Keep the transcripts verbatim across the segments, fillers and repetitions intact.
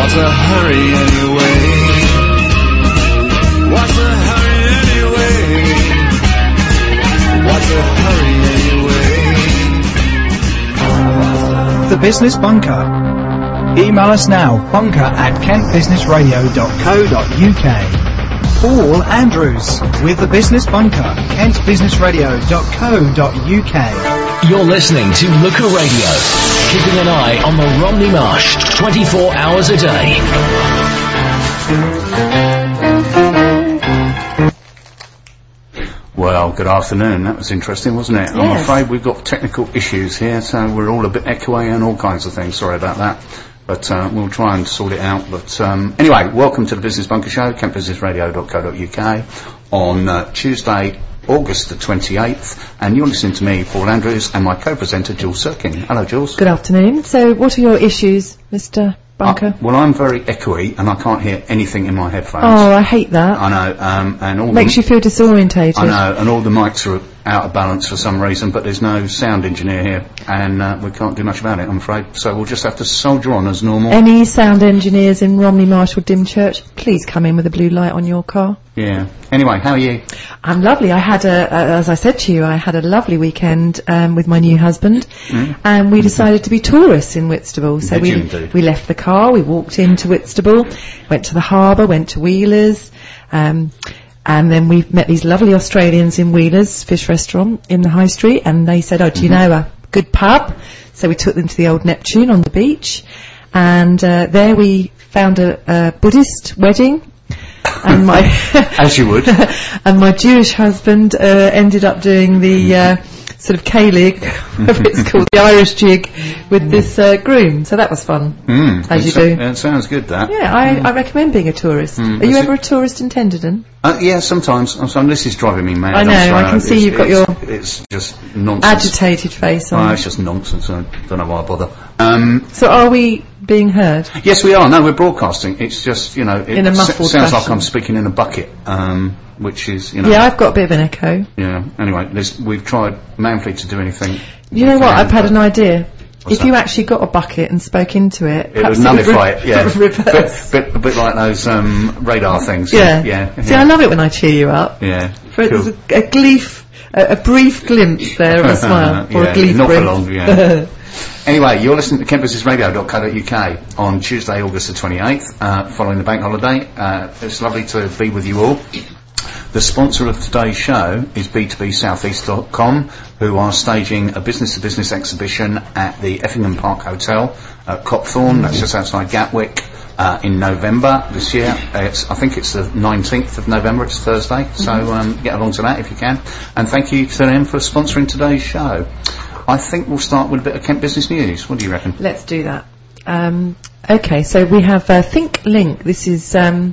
What's a hurry anyway? What's a hurry anyway? What's a hurry anyway? The Business Bunker. Email us now, bunker at kent business radio dot co dot uk. Paul Andrews with The Business Bunker, kent business radio dot co dot uk. You're listening to Looker Radio, keeping an eye on the Romney Marsh twenty-four hours a day. Well, good afternoon. That was interesting, wasn't it? Yes. I'm afraid we've got technical issues here, so we're all a bit echoey and all kinds of things. Sorry about that. But uh, we'll try and sort it out. But um, anyway, welcome to the Business Bunker Show, kent business radio dot co dot uk, on uh, Tuesday, August the twenty-eighth. And you're listening to me, Paul Andrews, and my co-presenter, Jules Sirkin. Hello, Jules. Good afternoon. So what are your issues, Mister Bunker? Uh, well, I'm very echoey, and I can't hear anything in my headphones. Oh, I hate that. I know. Um, and all Makes the, you feel disorientated. I know, and all the mics are out of balance for some reason, but there's no sound engineer here, and uh, we can't do much about it, I'm afraid. So we'll just have to soldier on as normal. Any sound engineers in Romney Marsh or Dymchurch, please come in with a blue light on your car. Yeah. Anyway, how are you? I'm lovely. I had a, a as I said to you, I had a lovely weekend um, with my new husband, mm. and we decided to be tourists in Whitstable. So we we left the car, we walked into Whitstable, went to the harbour, went to Wheeler's, um, and then we met these lovely Australians in Wheeler's Fish Restaurant in the High Street, and they said, oh, do you mm-hmm. know a good pub? So we took them to the Old Neptune on the beach, and uh, there we found a, a Buddhist wedding. And my as you would, and my Jewish husband uh, ended up doing the uh, sort of K-Lig, whatever it's called, the Irish jig with this uh, groom. So that was fun, mm, as you so, do. It sounds good. That. Yeah, I, mm. I recommend being a tourist. Mm, Are you ever it? a tourist in Tenderden? Uh, yeah, sometimes. So this is driving me mad. I know. I can it's, see you've got it's, your it's just nonsense. agitated face on. Oh, it's just nonsense. I don't know why I bother. Um, so are we being heard? Yes, we are. No, we're broadcasting. It's just, you know, it in a muffled s- sounds fashion. like I'm speaking in a bucket, um, which is, you know. Yeah, I've got a bit of an echo. Yeah. Anyway, we've tried manfully to do anything. You know what? I've had an idea. What's if that? you actually got a bucket and spoke into it, it would nullify it. Yeah, reverse. Bit, bit, a bit like those um, radar things. Yeah. yeah. See, yeah. I love it when I cheer you up. Yeah. For cool. There's a, a gleef, a, a brief glimpse there of a smile, or yeah, a gleef. Not for long. Yeah. Anyway, you're listening to kent business radio dot co dot uk on Tuesday, August the twenty-eighth, uh, following the bank holiday. Uh, it's lovely to be with you all. The sponsor of today's show is B two B Southeast dot com, who are staging a business-to-business exhibition at the Effingham Park Hotel at Copthorne. That's just outside Gatwick. Uh, in November this year. It's, I think it's the nineteenth of November, it's Thursday, mm-hmm. so um, get along to that if you can. And thank you to them for sponsoring today's show. I think we'll start with a bit of Kent Business News. What do you reckon? Let's do that. Um, okay, so we have uh, Think Link. This is, um,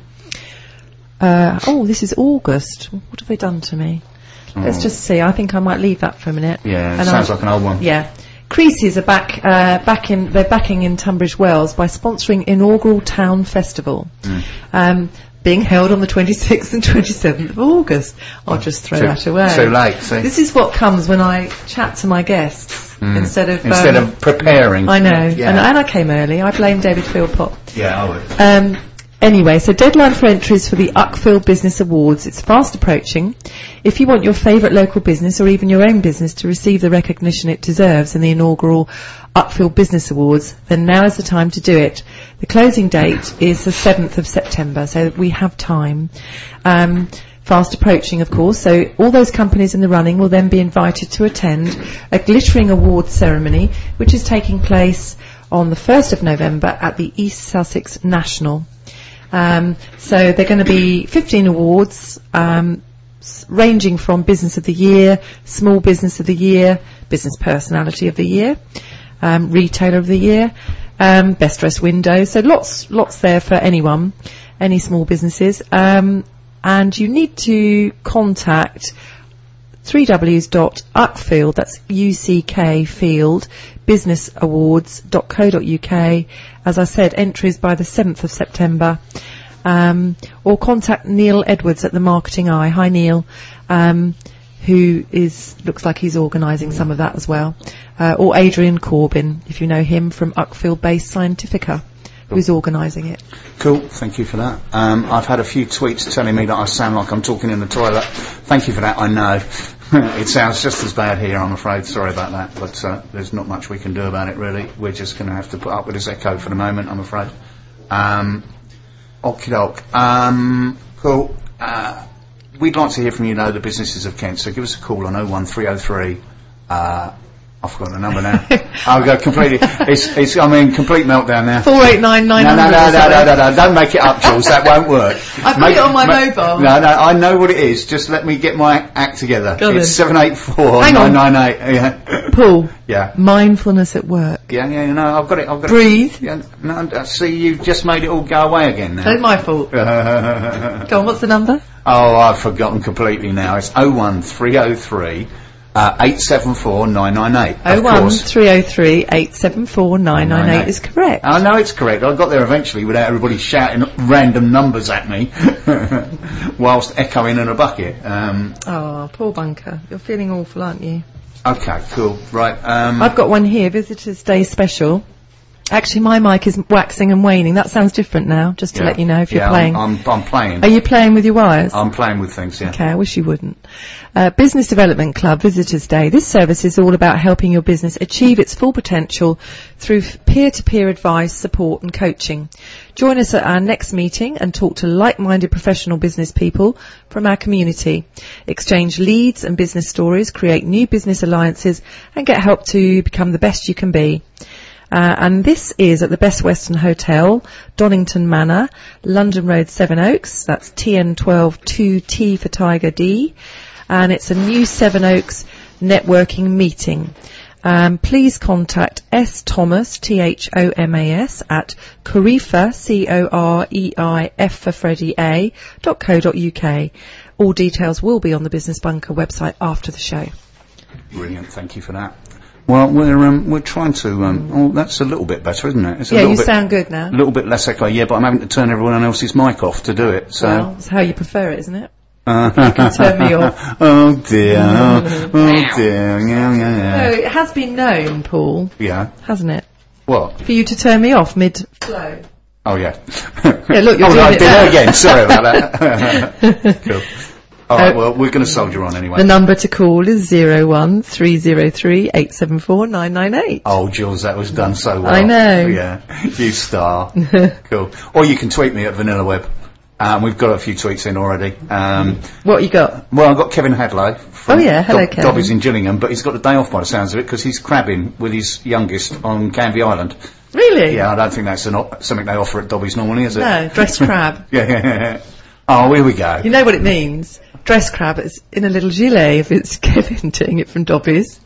uh, oh, this is August. What have they done to me? Oh. Let's just see. I think I might leave that for a minute. Yeah, it and sounds I, like an old one. Yeah. Creasy's are back, uh, back in, they're backing in Tunbridge Wells by sponsoring inaugural town festival, mm. um, being held on the twenty-sixth and twenty-seventh of August. I'll just throw too, that away. Too late, see. This is what comes when I chat to my guests mm. instead of instead um, of preparing. I know, yeah. and, and I came early. I blame David Philpott. Yeah, I would. Um, Anyway, so deadline for entries for the Uckfield Business Awards. It's fast approaching. If you want your favourite local business or even your own business to receive the recognition it deserves in the inaugural Uckfield Business Awards, then now is the time to do it. The closing date is the seventh of September, so we have time. Um, fast approaching, of course, so all those companies in the running will then be invited to attend a glittering awards ceremony, which is taking place on the first of November at the East Sussex National. Um, so they're going to be fifteen awards, um, s- ranging from Business of the Year, Small Business of the Year, Business Personality of the Year, um, Retailer of the Year, um, Best Dressed Window. So lots, lots there for anyone, any small businesses. Um, and you need to contact three w's dot uckfield, that's U C K field, business awards dot co dot uk. As I said, entries by the seventh of September. Um, or contact Neil Edwards at the Marketing Eye. Hi, Neil. Um, who is, looks like he's organising some of that as well. Uh, or Adrian Corbin, if you know him from Uckfield-based Scientifica. who's organising it. Cool, thank you for that. Um, I've had a few tweets telling me that I sound like I'm talking in the toilet. Thank you for that, I know. It sounds just as bad here, I'm afraid. Sorry about that, but uh, there's not much we can do about it, really. We're just going to have to put up with this echo for the moment, I'm afraid. Um, okie doke. Um, cool. Uh, we'd like to hear from you, though, the businesses of Kent, so give us a call on oh one three oh three. Uh, I've forgotten the number now. I'll go completely. It's, it's, I mean, complete meltdown now. four eight nine nine No, hundred. no, no, no, no, no, no, don't make it up, Jules. That won't work. I put Make- it on my ma- mobile. No, no, I know what it is. Just let me get my act together. Go it's then. seven eight four Hang nine on. nine eight. Yeah. Paul, Yeah. mindfulness at work. Yeah, yeah, no, I've got it. I've got it. Breathe. Yeah, no, I see, you've just made it all go away again That's now. my fault. Go on, what's the number? Oh, I've forgotten completely now. It's oh one three oh three uh, eight seven four nine nine eight. oh one three oh three eight seven four nine nine eight is correct. I know it's correct. I got there eventually without everybody shouting random numbers at me whilst echoing in a bucket. Um, Oh, poor Bunker. You're feeling awful, aren't you? okay, cool. Right. Um, I've got one here, Visitors Day Special. Actually, my mic is waxing and waning. That sounds different now, just to yeah. let you know if you're yeah, playing. I'm, I'm, I'm playing. Are you playing with your wires? I'm playing with things, yeah. Okay, I wish you wouldn't. Uh, Business Development Club Visitors Day. This service is all about helping your business achieve its full potential through f- peer-to-peer advice, support and coaching. Join us at our next meeting and talk to like-minded professional business people from our community. Exchange leads and business stories, create new business alliances and get help to become the best you can be. Uh, and this is at the Best Western Hotel, Donington Manor, London Road, Seven Oaks. That's T N twelve two T for Tiger D. And it's a new Seven Oaks networking meeting. Um, please contact S. Thomas, T H O M A S, at Coreiffa, C O R E I F for Freddie A, dot co dot uk. All details will be on the Business Bunker website after the show. Brilliant, thank you for that. Well, we're um, we're trying to. Um, oh, that's a little bit better, isn't it? It's a Yeah, little you bit, sound good now. A little bit less echo, yeah, but I'm having to turn everyone else's mic off to do it. So. Well, that's how you prefer it, isn't it? Uh, You can turn me off. Oh dear, oh, oh dear, yeah, yeah, No, yeah. it has been known, Paul, Yeah. hasn't it? What? For you to turn me off mid-flow. Oh yeah. Yeah, look, you're oh, doing no, I it did now. it again. Sorry about that. Cool. All right. Uh, Well, we're going to soldier on anyway. The number to call is zero one three zero three eight seven four nine nine eight. Oh, Jules, that was done so well. I know. Yeah, you star. Cool. Or you can tweet me at VanillaWeb. Um, we've got a few tweets in already. Um, What you got? well, I've got Kevin Hadlow from Oh, yeah. Hello, Dob- Kevin. Dobbies in Gillingham, but he's got a day off by the sounds of it because he's crabbing with his youngest on Canvey Island. Really? Yeah, I don't think that's an op- something they offer at Dobbies normally, is it? No, dressed crab. yeah, yeah, yeah. Oh, here we go. You know what it means? Dressed crab is in a little gilet if it's Kevin doing it from Dobbies.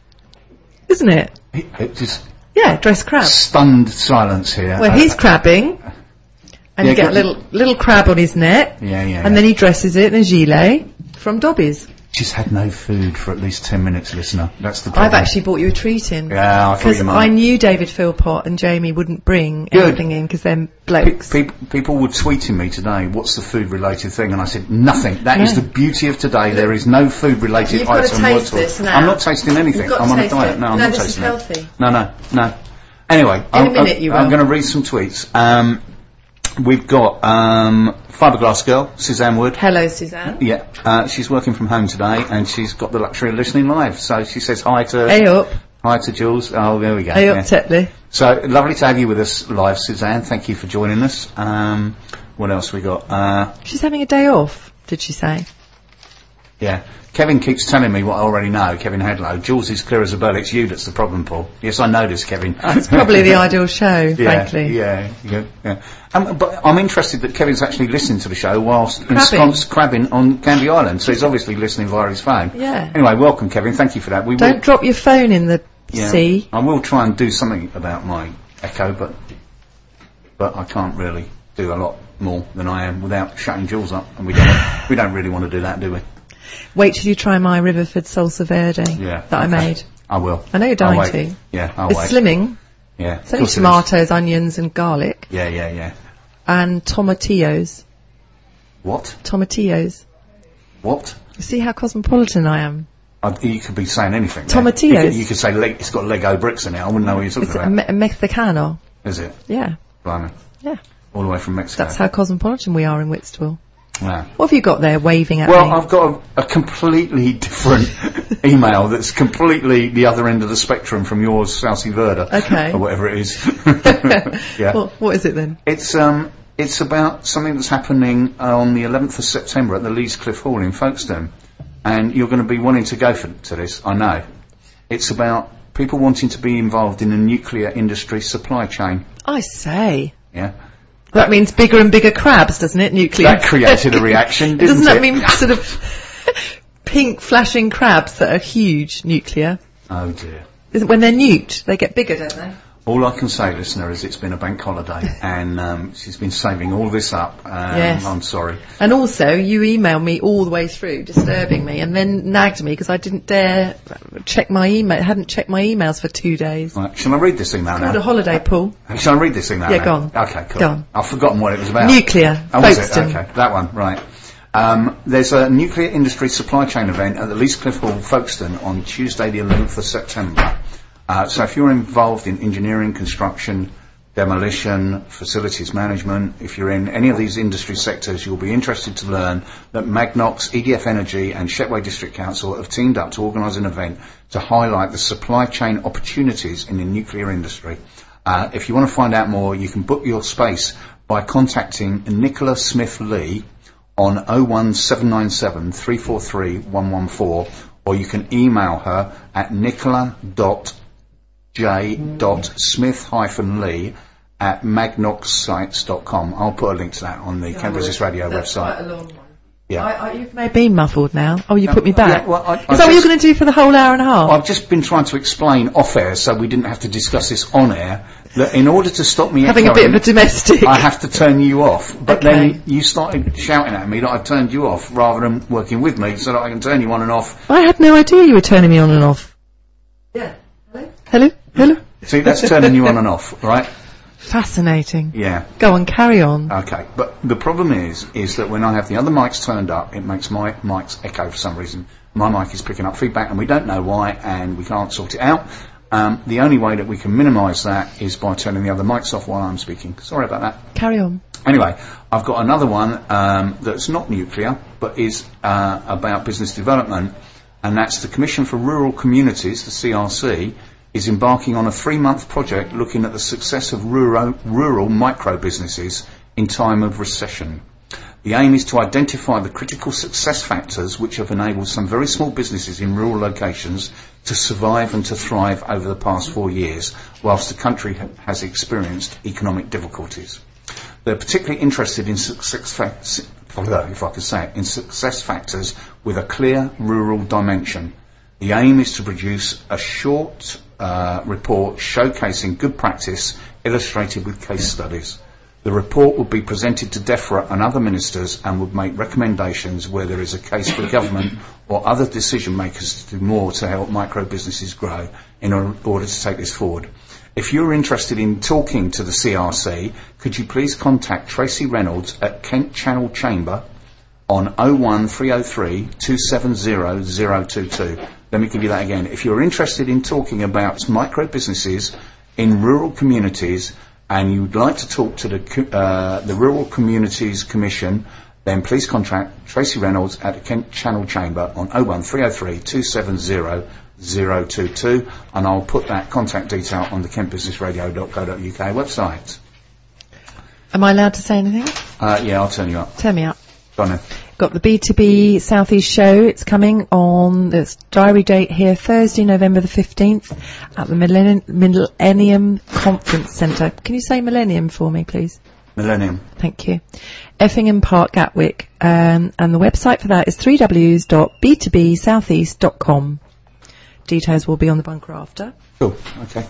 Isn't it? It just Yeah, dressed crab. stunned silence here. Well, Uh, he's crabbing. And Yeah, you get a go- little little crab on his neck. Yeah, yeah. And then he dresses it in a gilet from Dobbies. She's had no food for at least ten minutes, listener. That's the problem. I've actually bought you a treat in. Yeah, I thought Because you I might. knew David Philpott and Jamie wouldn't bring Good. anything in because they're Pe- blokes. pe- people were tweeting me today, what's the food related thing? And I said, nothing. That is No. the beauty of today. There is no food related You've got item to taste whatsoever. this now. I'm not tasting anything. You've got I'm to on a taste diet. it. No, I'm No, not this is tasting healthy. it. No, no, no. Anyway, In a I'm, minute I'm, you I'm will. going to read some tweets. Um, we've got um, Fiberglass Girl, Suzanne Wood. Hello, Suzanne. Yeah, uh, she's working from home today, and she's got the luxury of listening live. So she says hi to Hey up. hi to Jules. Oh, there we go. Hey yeah. up, Tetley. So lovely to have you with us live, Suzanne. Thank you for joining us. Um, what else we got? Uh, She's having a day off, did she say? yeah, Kevin keeps telling me what I already know. Kevin Hadlow. Jules is clear as a bell. It's you that's the problem, Paul. Yes, I know this, Kevin. That's probably the ideal show, Yeah, frankly. yeah, yeah, yeah. Um, but I'm interested that Kevin's actually listening to the show whilst Crabbing. ensconced crabbing on Canvey Island, so he's obviously listening via his phone. Yeah. Anyway, welcome, Kevin. Thank you for that. We Don't will, drop your phone in the yeah, sea. I will try and do something about my echo, but but I can't really do a lot more than I am without shutting Jules up, and we don't we don't really want to do that, do we? Wait till you try my Riverford Salsa Verde Yeah, that I okay. made. I will. I know you're I'll dying wait. to. Yeah, I'll It's wait. slimming. Yeah, It's of only course it is. tomatoes, onions and garlic. Yeah, yeah, yeah. And tomatillos. What? Tomatillos. What? You see how cosmopolitan I am? I, you could be saying anything. there. Tomatillos. You could, you could say le- it's got Lego bricks in it. I wouldn't know what you're talking It's a, about. me- a mexicano. Is it? Yeah. Blimey. Yeah. All the way from Mexico. That's how cosmopolitan we are in Whitstable. Yeah. What have you got there waving at Well, me? I've got a, a completely different email that's completely the other end of the spectrum from yours, Southsea Verda. Okay. Or whatever it is. Yeah. Well, what is it then? It's um, it's about something that's happening on the eleventh of September at the Lees Cliff Hall in Folkestone, and you're going to be wanting to go for to this. I know. It's about people wanting to be involved in the nuclear industry supply chain. I say. Yeah. That means bigger and bigger crabs, doesn't it? Nuclear. That created a reaction, didn't Doesn't that it? mean sort of pink flashing crabs that are huge nuclear? Oh dear. Isn't- When they're nuked, they get bigger, don't they? All I can say, listener, is it's been a bank holiday, and um, she's been saving all this up. Um, Yes. I'm sorry. And also, you emailed me all the way through, disturbing me, and then nagged me because I didn't dare check my email. Hadn't checked my emails for two days. Right, shall I read this email Called a now? holiday, Paul. Shall I read this email Yeah, now? go on. Okay, cool. Go on. I've forgotten what it was about. Nuclear, Oh, was it? Folkestone. Okay, that one, right. Um, there's a nuclear industry supply chain event at the Lees Cliff Hall, Folkestone, on Tuesday the eleventh of September. Uh, so if you're involved in engineering, construction, demolition, facilities management, if you're in any of these industry sectors, you'll be interested to learn that Magnox, E D F Energy and Shetway District Council have teamed up to organise an event to highlight the supply chain opportunities in the nuclear industry. Uh, if you want to find out more, you can book your space by contacting Nicola Smith Lee on oh one seven nine seven, three four three, one one four, or you can email her at nicola dot j dot smith dash lee at magnox sites dot com. I'll put a link to that on the Kent Business Radio That's website. quite a long one. Yeah. I, I, you've made me muffled now. Oh, you put me back. Yeah, well, I- I Is that what you're just- going to do for the whole hour and a half? I've just been trying to explain off air so we didn't have to discuss this on air, that in order to stop me Having a echoing, bit of a domestic. I have to turn you off. But Okay. then you started shouting at me that I've turned you off rather than working with me so that I can turn you on and off. I had no idea you were turning me on and off. Yeah. Hello? Hello? Hello? See, that's turning you on and off, right? Fascinating. Yeah. Go on, carry on. Okay, but the problem is, is that when I have the other mics turned up, it makes my mics echo for some reason. My mic is picking up feedback and we don't know why and we can't sort it out. Um, the only way that we can minimise that is by turning the other mics off while I'm speaking. Sorry about that. Carry on. Anyway, I've got another one um, that's not nuclear, but is uh, about business development, and that's the Commission for Rural Communities, the C R C, is embarking on a three-month project looking at the success of rural, rural micro-businesses in time of recession. The aim is to identify the critical success factors which have enabled some very small businesses in rural locations to survive and to thrive over the past four years, whilst the country ha- has experienced economic difficulties. They're particularly interested in success factors, if I could say it, in success factors with a clear rural dimension. The aim is to produce a short uh, report showcasing good practice illustrated with case studies. The report would be presented to DEFRA and other ministers and would make recommendations where there is a case for government or other decision makers to do more to help micro businesses grow in order to take this forward. If you're interested in talking to the C R C, could you please contact Tracy Reynolds at Kent Channel Chamber on oh one three oh three, two seven zero, zero two two. Let me give you that again. If you're interested in talking about micro businesses in rural communities and you'd like to talk to the co- uh, the Rural Communities Commission, then please contact Tracy Reynolds at the Kent Channel Chamber on oh one three oh three, two seven zero, zero two two, and I'll put that contact detail on the kent business radio dot co dot uk website. Am I allowed to say anything? Uh, yeah, I'll turn you up. Turn me up. Go on then. Got the B two B South East show. It's coming on the diary date here, Thursday, November the fifteenth, at the Millennium, Millennium Conference Centre. Can you say Millennium for me, please? Millennium. Thank you. Effingham Park, Gatwick. Um, and the website for that is w w w dot b two b southeast dot com. Details will be on the bunker after. Cool. Okay.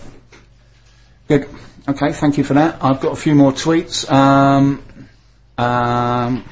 Good. Okay, thank you for that. I've got a few more tweets. Um, um,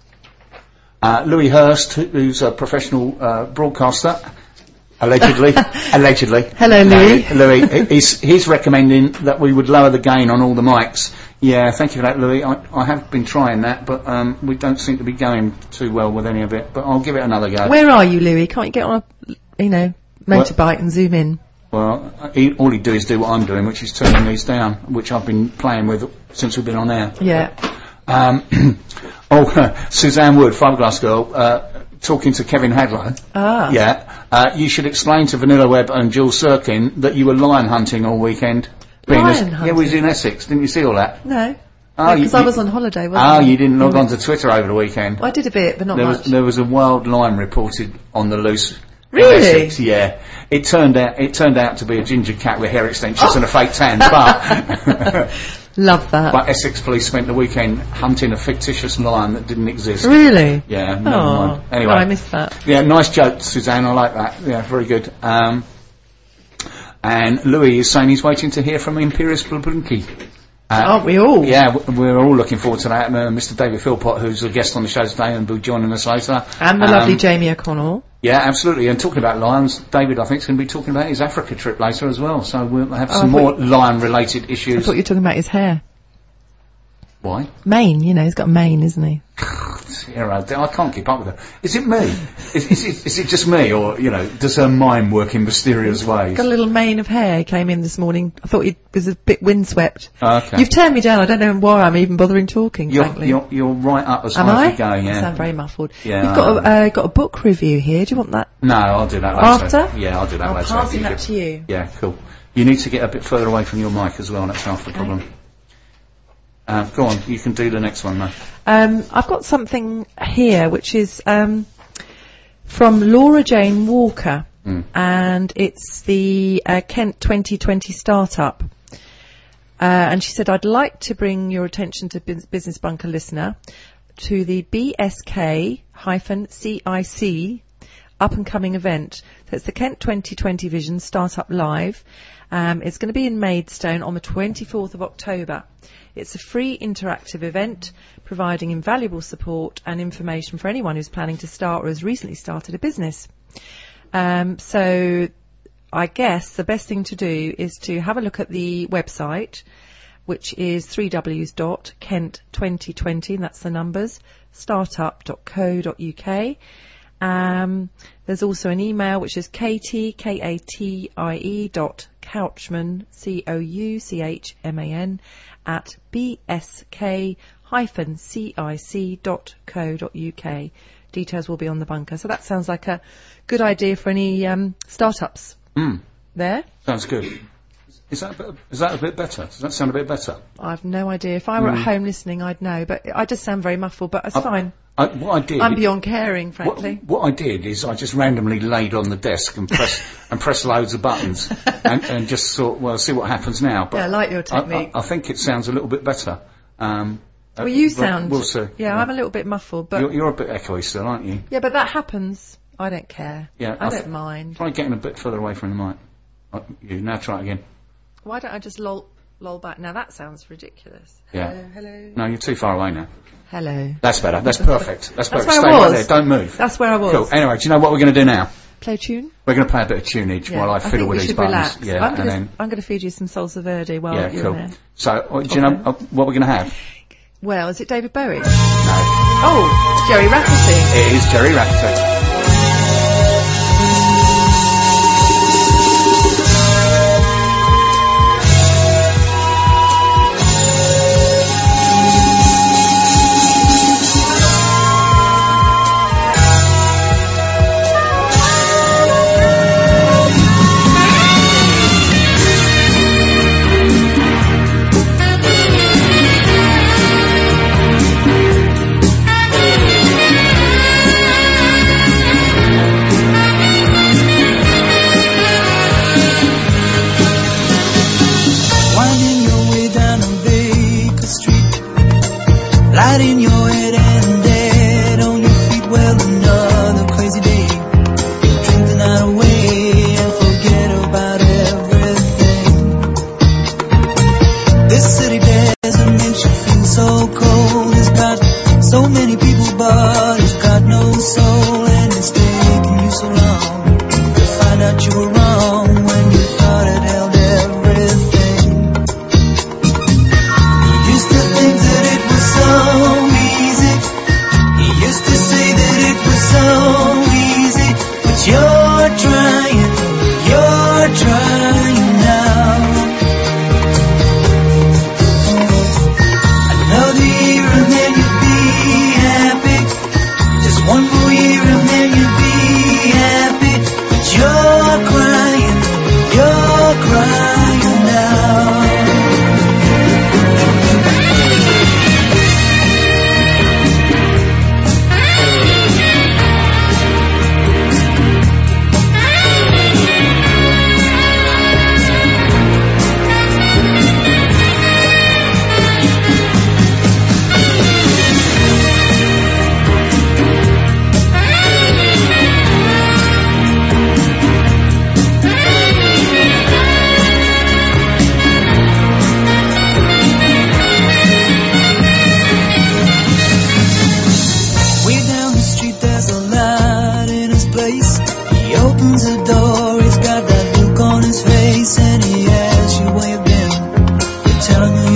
uh, Louis Hurst, who- who's a professional uh, broadcaster, allegedly. allegedly. Hello, Louis. Uh, Louis, he- he's, he's recommending that we would lower the gain on all the mics. Yeah, thank you for that, Louis. I, I have been trying that, but um, we don't seem to be going too well with any of it. But I'll give it another go. Where are you, Louis? Can't you get on a, you know, motorbike and zoom in? Well, he, all he'd do is do what I'm doing, which is turning these down, which I've been playing with since we've been on air. Yeah. Um, oh, Suzanne Wood, Fiberglass Girl, uh, talking to Kevin Hadlow. Ah. Yeah. Uh, you should explain to Vanilla Webb and Jules Sirkin that you were lion hunting all weekend. Being Lion as- hunting? Yeah, we was in Essex. Didn't you see all that? No. Oh, you- Because I you- was on holiday, wasn't Oh, I? you didn't log Yeah. on to Twitter over the weekend. Well, I did a bit, but not There much. was there was a wild lion reported on the loose. in Really? Essex, yeah. It turned out it turned out to be a ginger cat with hair extensions and a fake tan, but Love that. but Essex police spent the weekend hunting a fictitious lion that didn't exist. Really? Yeah. Never Oh, mind. Anyway, I missed that. yeah, nice joke, Suzanne. I like that. Yeah, very good. Um, and Louis is saying he's waiting to hear from Imperius Blabunki. Uh, Aren't we all? Yeah, w- we're all looking forward to that. Uh, Mister David Philpott, who's a guest on the show today and will be joining us later. And the Um, lovely Jamie O'Connell. Yeah, absolutely. And talking about lions, David, I think, is going to be talking about his Africa trip later as well. So we'll have Oh, some I more thought lion-related I issues. thought you were talking about his hair. Why? Mane, you know, he's got a mane, isn't he? Sarah, I can't keep up with her. Is it me? is, is, it, is it just me, or you know, does her mind work in mysterious ways? Got a little mane of hair came in this morning. I thought he was a bit windswept. Okay. You've turned me down. I don't know why I'm even bothering talking, You're, frankly. you're, you're right up as Am high I? as you go, I yeah. sound very muffled. Yeah, We've I got a, know. uh, got a book review here. Do you want that? No, I'll do that later. After? Yeah, I'll do that I'm later. passing You that could- to you. Yeah, cool. You need to get a bit further away from your mic as well, that's half the Okay. problem. Uh, go on, you can do the next one, though. Um, I've got something here which is um, from Laura Jane Walker, Mm. and it's the uh, Kent twenty twenty startup. Uh, and she said, I'd like to bring your attention to Bus- Business Bunker listener to the B S K C I C up and coming event. So it's the Kent twenty twenty Vision Startup Live. Um, it's going to be in Maidstone on the twenty-fourth of October. It's a free interactive event providing invaluable support and information for anyone who's planning to start or has recently started a business. Um, so I guess the best thing to do is to have a look at the website, which is w w w dot kent twenty twenty, and that's the numbers, startup dot co dot u k. Um, there's also an email which is katie, K A T I E dot couchman, C O U C H M A N, at b s k dash c i c dot co dot u k. Details will be on the bunker. So that sounds like a good idea for any um, startups Mm. there. Sounds good. Is that, a bit, is that a bit better? Does that sound a bit better? I've no idea. If I were Mm. at home listening, I'd know. But I just sound very muffled, but it's I- fine. I, what I did... I'm beyond caring, What, frankly. what I did is I just randomly laid on the desk and press and press loads of buttons and, and just thought, well, see what happens now. But Yeah, I like your I, technique. I, I think it sounds a little bit better. Um, Well, you uh, sound... We'll see. Yeah, I'm a little bit muffled, but... You're, you're a bit echoey still, aren't you? Yeah, but that happens. I don't care. Yeah, I, I don't th- mind. Try getting a bit further away from the mic. Uh, you now try it again. Why don't I just lol, lol back? Now that sounds ridiculous. Yeah. Hello, hello. No, you're too far away now. Hello. That's better. That's perfect. That's perfect. where I Stay right was. there. Don't move. That's where I was. Cool. Anyway, do you know what we're going to do now? Play tune? We're going to play a bit of tunage Yeah. while I think fiddle with we these should buttons. relax. Yeah, I'm and gonna, then I'm going to feed you some salsa verde while yeah, you're cool. there. So, uh, do you know uh, what we're going to have? Well, is it David Bowie? No, Oh, Jerry Rafferty. it is Jerry Rafferty. Winding your way down on Baker Street, lighting your head and dead on your feet. Well, another crazy day. Drink the night away and forget about everything. This city desert makes you feel so cold. It's got so many people, but it's got no soul, and it's taking you so long to find out you were wrong when you thought it held everything. Used to think that it was so easy. He used to say that it was so easy. But you're trying, you're trying.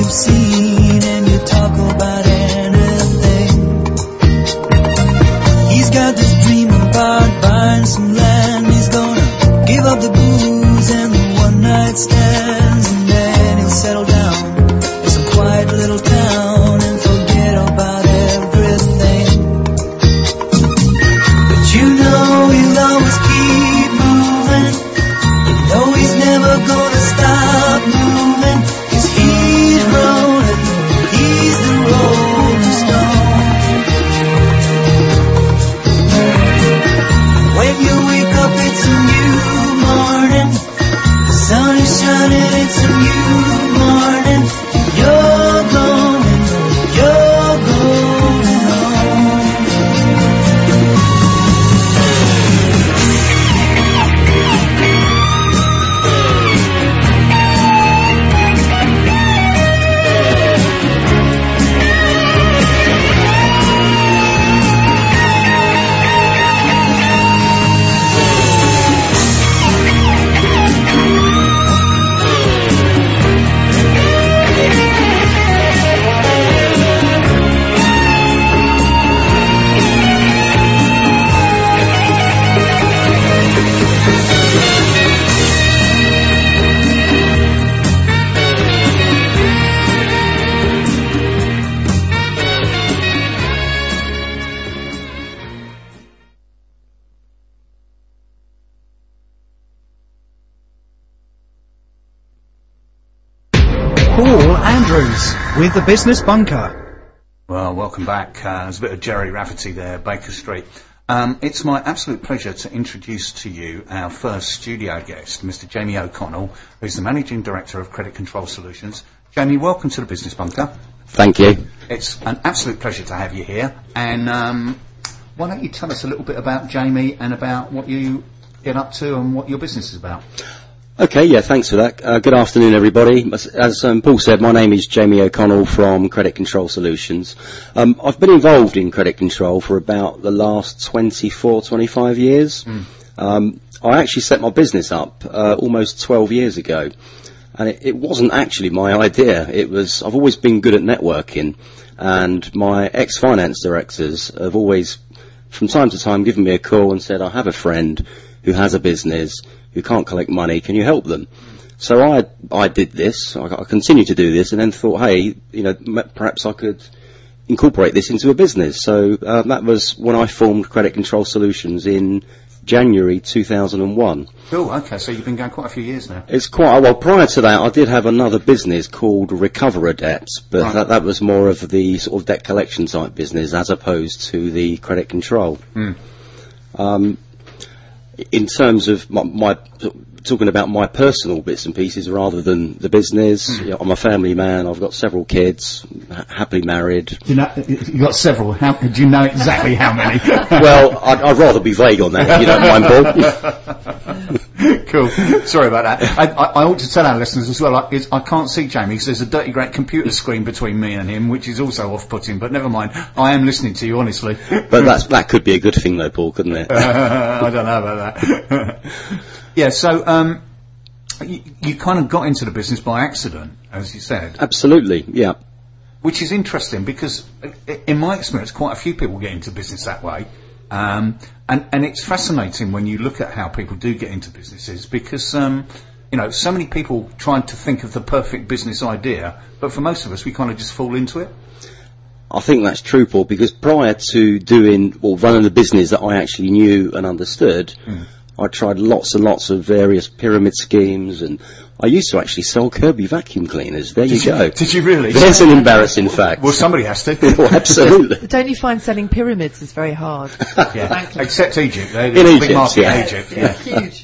you've seen and you talk about anything. He's got this dream about buying some land. He's gonna give up the booze and the one night stands, and then he'll settle down in some quiet little town and forget about everything. But you know he'll always keep moving. You know he's never gonna stop moving, 'cause he's rolling, he's the rolling stone. When you wake up it's a new morning, the sun is shining, it's a new morning. You're going, you're going home. Paul Andrews with the Business Bunker. Well, welcome back. Uh, there's a bit of Jerry Rafferty there, Baker Street. Um, it's my absolute pleasure to introduce to you our first studio guest, Mister Jamie O'Connell, who's the Managing Director of Credit Control Solutions. Jamie, welcome to the Business Bunker. Thank you. It's an absolute pleasure to have you here. And um, why don't you tell us a little bit about Jamie and about what you get up to and what your business is about? Okay, yeah, thanks for that. Uh, good afternoon, everybody. As, as um, Paul said, my name is Jamie O'Connell from Credit Control Solutions. Um, I've been involved in credit control for about the last twenty-four, twenty-five years. Mm. Um, I actually set my business up uh, almost twelve years ago, and it, it wasn't actually my idea. It was, I've always been good at networking, and my ex-finance directors have always, from time to time, given me a call and said, I have a friend who has a business who can't collect money, can you help them? So I I did this, I, I continued to do this, and then thought, hey, you know, m- perhaps I could incorporate this into a business. So uh, that was when I formed Credit Control Solutions in January two thousand one. Cool, okay, so you've been going quite a few years now. It's quite, well, prior to that, I did have another business called Recover Debt, but right. that, that was more of the sort of debt collection type business as opposed to the credit control. Mm. Um, in terms of my, my, talking about my personal bits and pieces rather than the business, mm. you know, I'm a family man, I've got several kids, ha- happily married. You know, you've got several, how, do you know exactly how many? Well, I'd, I'd rather be vague on that, if you don't mind, Paul. Cool. Sorry about that. I, I, I ought to tell our listeners as well, I, is, I can't see Jamie because there's a dirty great computer screen between me and him, which is also off-putting, but never mind. I am listening to you, honestly. But that's, that could be a good thing though, Paul, couldn't it? uh, I don't know about that. Yeah, so um, you, you kind of got into the business by accident, as you said. Absolutely, yeah. Which is interesting because, in my experience, quite a few people get into business that way. Um, and, and it's fascinating when you look at how people do get into businesses because, um, you know, so many people trying to think of the perfect business idea, but for most of us, we kind of just fall into it. I think that's true, Paul, because prior to doing or running the business that I actually knew and understood, mm. I tried lots and lots of various pyramid schemes, and I used to actually sell Kirby vacuum cleaners. There did you go. You, did you really? There's an embarrassing fact. Well, somebody has to. Well, absolutely. Don't you find selling pyramids is very hard? Yeah, except Egypt. They're in a Egypt, big market yeah. in Egypt. Yeah, yeah. Huge.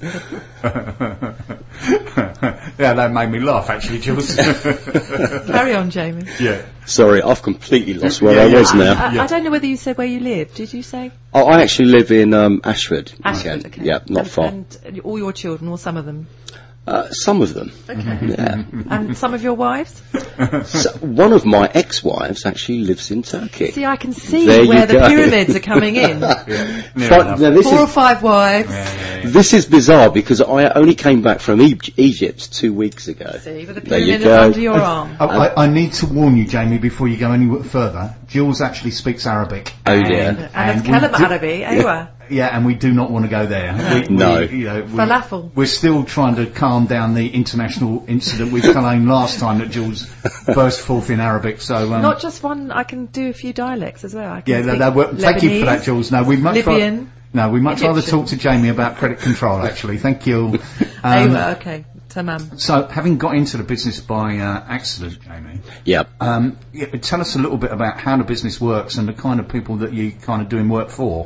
Yeah. Yeah, that made me laugh, actually, Jules. Carry on, Jamie. Yeah. Sorry, I've completely lost where yeah, I yeah. was now. I, yeah. I don't know whether you said where you live. Did you say? Oh, I actually live in um, Ashford. Ashford, okay. Yeah, not and, far. And all your children, or some of them? Uh, some of them. Okay. Yeah. And some of your wives? So one of my ex-wives actually lives in Turkey. See, I can see There where you the go. pyramids are coming in. Yeah, near Fi- enough. now this Four or is five wives. Yeah, yeah, yeah. this is bizarre because I only came back from e- Egypt two weeks ago. See, with the There you pyramid go. under your arm. I, I, I need to warn you, Jamie, before you go any further. Jules actually speaks Arabic. Oh, dear. And, And we Kalam do- Arabi, aywa. Yeah, and we do not want to go there. We, No. We, you know, we, Falafel. We're still trying to calm down the international incident with Cologne last time that Jules burst forth in Arabic. So um, Not just one, I can do a few dialects as well. I can yeah, speak no, no, well, thank you for that, Lebanese, Jules. No, we'd much ra- Libyan. no, we'd much rather Egyptian. talk to Jamie about credit control. Actually, thank you. Um, Aywa, okay. Tamam. so, having got into the business by uh, accident, Jamie, Yeah. um, yeah, tell us a little bit about how the business works and the kind of people that you kind of doing work for.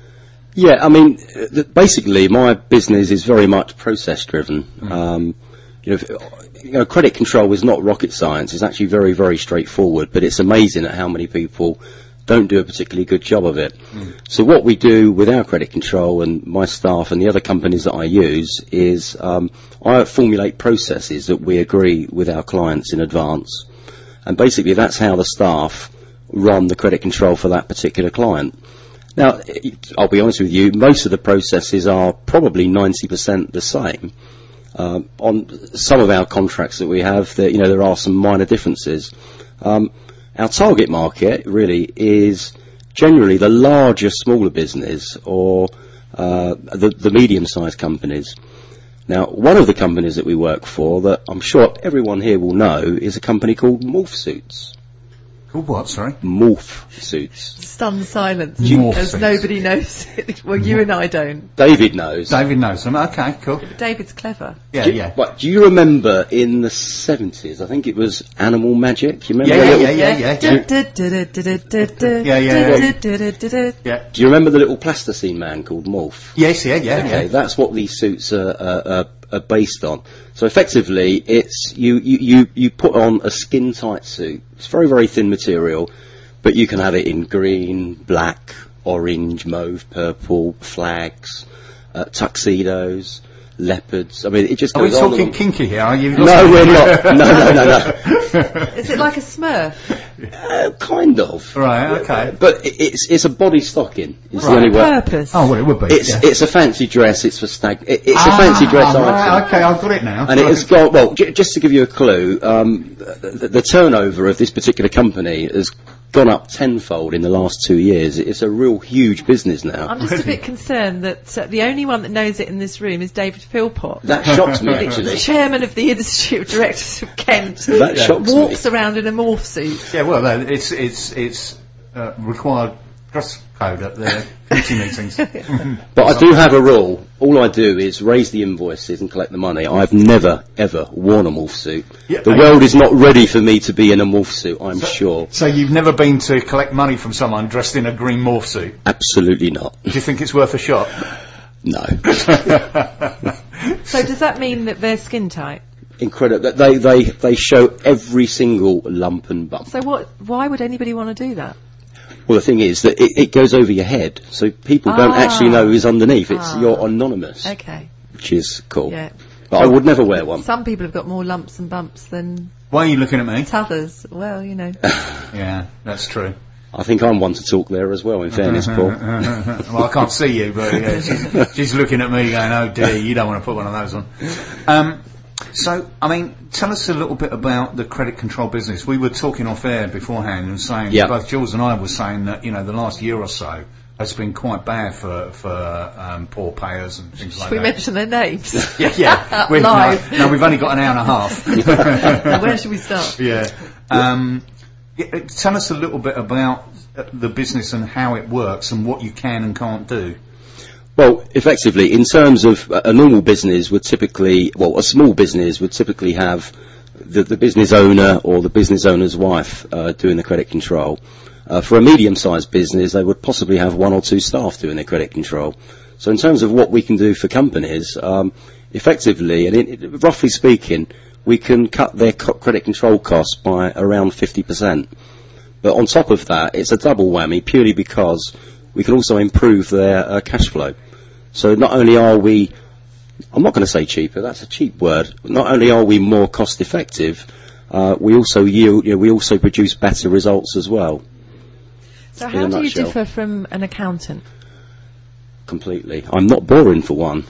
Yeah, I mean, uh, th- basically, my business is very much process driven. Um, you know, if- you know, credit control is not rocket science. It's actually very, very straightforward. But it's amazing at how many people don't do a particularly good job of it. So what we do with our credit control and my staff and the other companies that I use is um, I formulate processes that we agree with our clients in advance, and basically that's how the staff run the credit control for that particular client. Now, I'll be honest with you, most of the processes are probably ninety percent the same. Um, on some of our contracts that we have, there, you know, there are some minor differences. Um, our target market really is generally the larger, smaller business or uh, the, the medium-sized companies. Now, one of the companies that we work for that I'm sure everyone here will know is a company called Morph Suits. Called what? Sorry. Morph Suits. Stunned silence, Morph as suits. nobody knows it. Well, you and I don't. David knows. David knows them. Okay, cool. David's clever. Yeah, do, you- yeah. What, do you remember in the seventies, I think it was Animal Magic? You remember Yeah, the yeah, little- yeah, yeah, yeah. Yeah, yeah, Yeah. Do you remember the little plasticine man called Morph? Yes, yeah, yeah. Okay, yeah. that's what these suits are, are, are, are based on. So effectively, it's you, you, you, you put on a skin-tight suit. It's very, very thin material, but you can have it in green, black, orange, mauve, purple, flags, uh, tuxedos, leopards. I mean, it just Are we goes on and talking on. kinky here? Are you? No, we're not. No, no, no, no. Is it like a Smurf? Uh, kind of. Right, okay. But i- it's it's a body stocking. It's What's the only the way. purpose? Oh, well, it would be. It's yeah. it's a fancy dress. It's for stag. It, it's Ah, a fancy dress right, item. okay, I've got it now. And it has got, well, j- just to give you a clue, um, the, the turnover of this particular company has gone up tenfold in the last two years. It's a real huge business now. I'm just a bit concerned that uh, the only one that knows it in this room is David Philpott. That shocks me, The actually. chairman of the Institute of Directors of Kent That shocks walks me. around in a morph suit. Yeah, well, uh, it's it's it's uh, required dress code at the committee meetings. But I do have a rule. All I do is raise the invoices and collect the money. I've never, ever worn a morph suit. Yeah, the I- world is not ready for me to be in a morph suit, I'm sure. So you've never been to collect money from someone dressed in a green morph suit? Absolutely not. Do you think it's worth a shot? No. So does that mean that they're skin tight? Incredible. They, they, they show every single lump and bump. So what? Why would anybody want to do that? Well, the thing is that it, it goes over your head, so people don't Ah. actually know who's underneath. It's Ah. you're anonymous, Okay. which is cool. Yeah. But I would never wear one. Some people have got more lumps and bumps than Why are you looking at me? others. Well, you know. Yeah, that's true. I think I'm one to talk there as well. In fairness, Paul. Well, I can't see you, but yeah, she's, she's looking at me going, oh dear, you don't want to put one of those on. Um, so, I mean, tell us a little bit about the credit control business. We were talking off air beforehand and saying, Yeah. both Jules and I were saying that, you know, the last year or so has been quite bad for, for um, poor payers and things like Should we that. mention their names? Yeah, yeah. We've, Live. No, no, we've only got an hour and a half. Where should we start? Yeah. Um, yeah, uh, tell us a little bit about uh, the business and how it works and what you can and can't do. Well, effectively, in terms of uh, a normal business would typically, well, a small business would typically have the, the business owner or the business owner's wife uh, doing the credit control. Uh, for a medium-sized business, they would possibly have one or two staff doing the credit control. So in terms of what we can do for companies, um, effectively, and it, roughly speaking, we can cut their co- credit control costs by around fifty percent. But on top of that, it's a double whammy purely because we can also improve their uh, cash flow. So not only are we I'm not going to say cheaper. That's a cheap word. Not only are we more cost effective, uh, we also yield. You know, we also produce better results as well. So in how a do you nutshell. differ from an accountant? Completely. I'm not boring for one.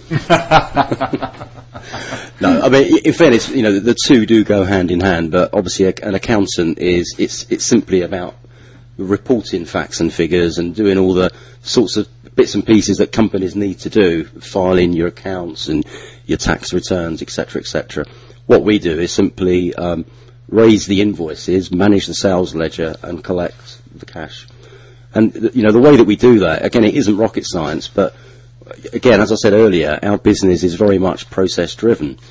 No, I mean, in fairness, you know, the two do go hand in hand, but obviously a, an accountant is, it's, it's simply about reporting facts and figures and doing all the sorts of bits and pieces that companies need to do, filing your accounts and your tax returns, et cetera, et cetera. What we do is simply um, raise the invoices, manage the sales ledger, and collect the cash. And, th- you know, the way that we do that, again, it isn't rocket science, but, again, as I said earlier, our business is very much process-driven.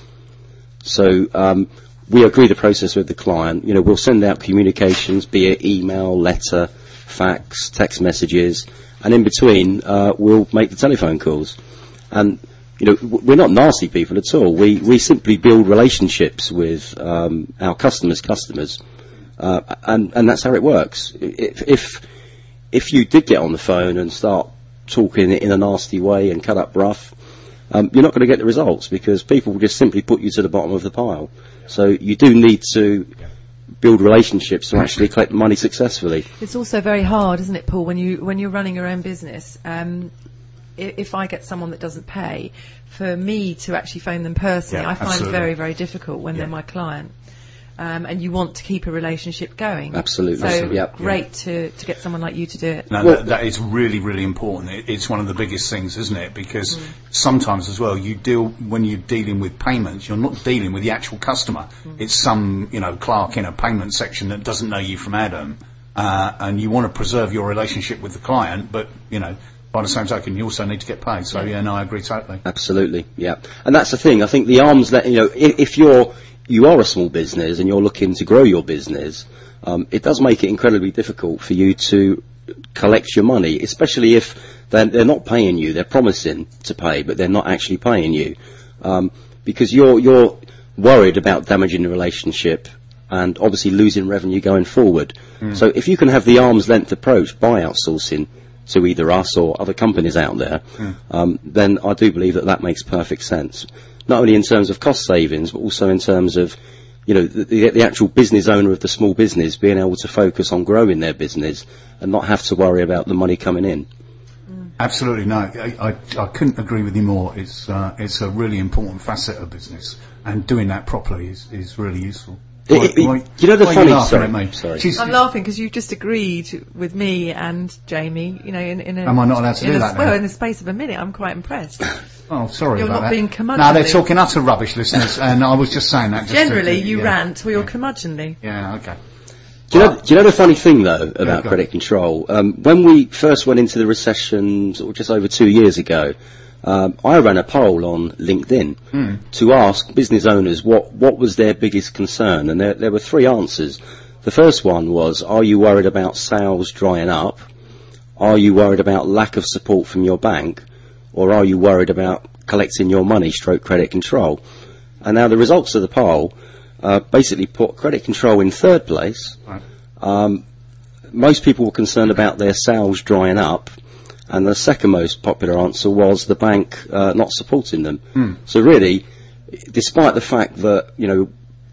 So um, we agree the process with the client. You know, we'll send out communications, be it email, letter, fax, text messages, and in between, uh, we'll make the telephone calls. And, you know, w- we're not nasty people at all. We, we simply build relationships with um, our customers' customers, uh, and, and that's how it works. If... if If you did get on the phone and start talking in a nasty way and cut up rough, um, you're not going to get the results because people will just simply put you to the bottom of the pile. So you do need to build relationships to actually collect money successfully. It's also very hard, isn't it, Paul, when you when you're running your own business. Um, i- if I get someone that doesn't pay, for me to actually phone them personally, Yeah, I find absolutely. very, very difficult when Yeah. they're my client. Um, and you want to keep a relationship going. Absolutely. So Yep. great to, to get someone like you to do it. No, Well- that, that is really, really important. It, it's one of the biggest things, isn't it? Because sometimes as well, you deal, when you're dealing with payments, you're not dealing with the actual customer. It's some, you know, clerk in a payment section that doesn't know you from Adam. Uh, and you want to preserve your relationship with the client, but, you know, by the same token, you also need to get paid. So, yeah, no, I agree totally. Absolutely, yeah. And that's the thing. I think the arms that, you know, if, if you're, you are a small business and you're looking to grow your business, um, it does make it incredibly difficult for you to collect your money, especially if they're, they're not paying you. They're promising to pay, but they're not actually paying you. Um, because you're, you're worried about damaging the relationship and obviously losing revenue going forward. So if you can have the arm's length approach by outsourcing to either us or other companies out there, um, then I do believe that that makes perfect sense. Not only in terms of cost savings, but also in terms of, you know, the, the, the actual business owner of the small business being able to focus on growing their business and not have to worry about the money coming in. Absolutely, no. I, I, I couldn't agree with you more. It's, uh, it's a really important facet of business, and doing that properly is, is really useful. It- Why- it- why- you know the why are funny- laughing sorry, at me? sorry. She's- I'm laughing because you've just agreed with me and Jamie, you know, in, in a... Am I not allowed to in do a, that now? Well, in the space of a minute, I'm quite impressed. Oh, sorry You're about not that. being No, curmudgeonly. they're talking utter rubbish, listeners, and I was just saying that. Just Generally, to, you yeah. rant or you're curmudgeonly. Yeah, okay. Do you, know, do you know the funny thing, though, about go on. credit control? Um, when we first went into the recession, sort of just over two years ago, um, I ran a poll on LinkedIn to ask business owners what, what was their biggest concern, and there, there were three answers. The first one was, are you worried about sales drying up? Are you worried about lack of support from your bank? Or are you worried about collecting your money, stroke credit control? And now the results of the poll uh, basically put credit control in third place. Right. Um, most people were concerned about their sales drying up, and the second most popular answer was the bank uh, not supporting them. Hmm. So really, despite the fact that, you know,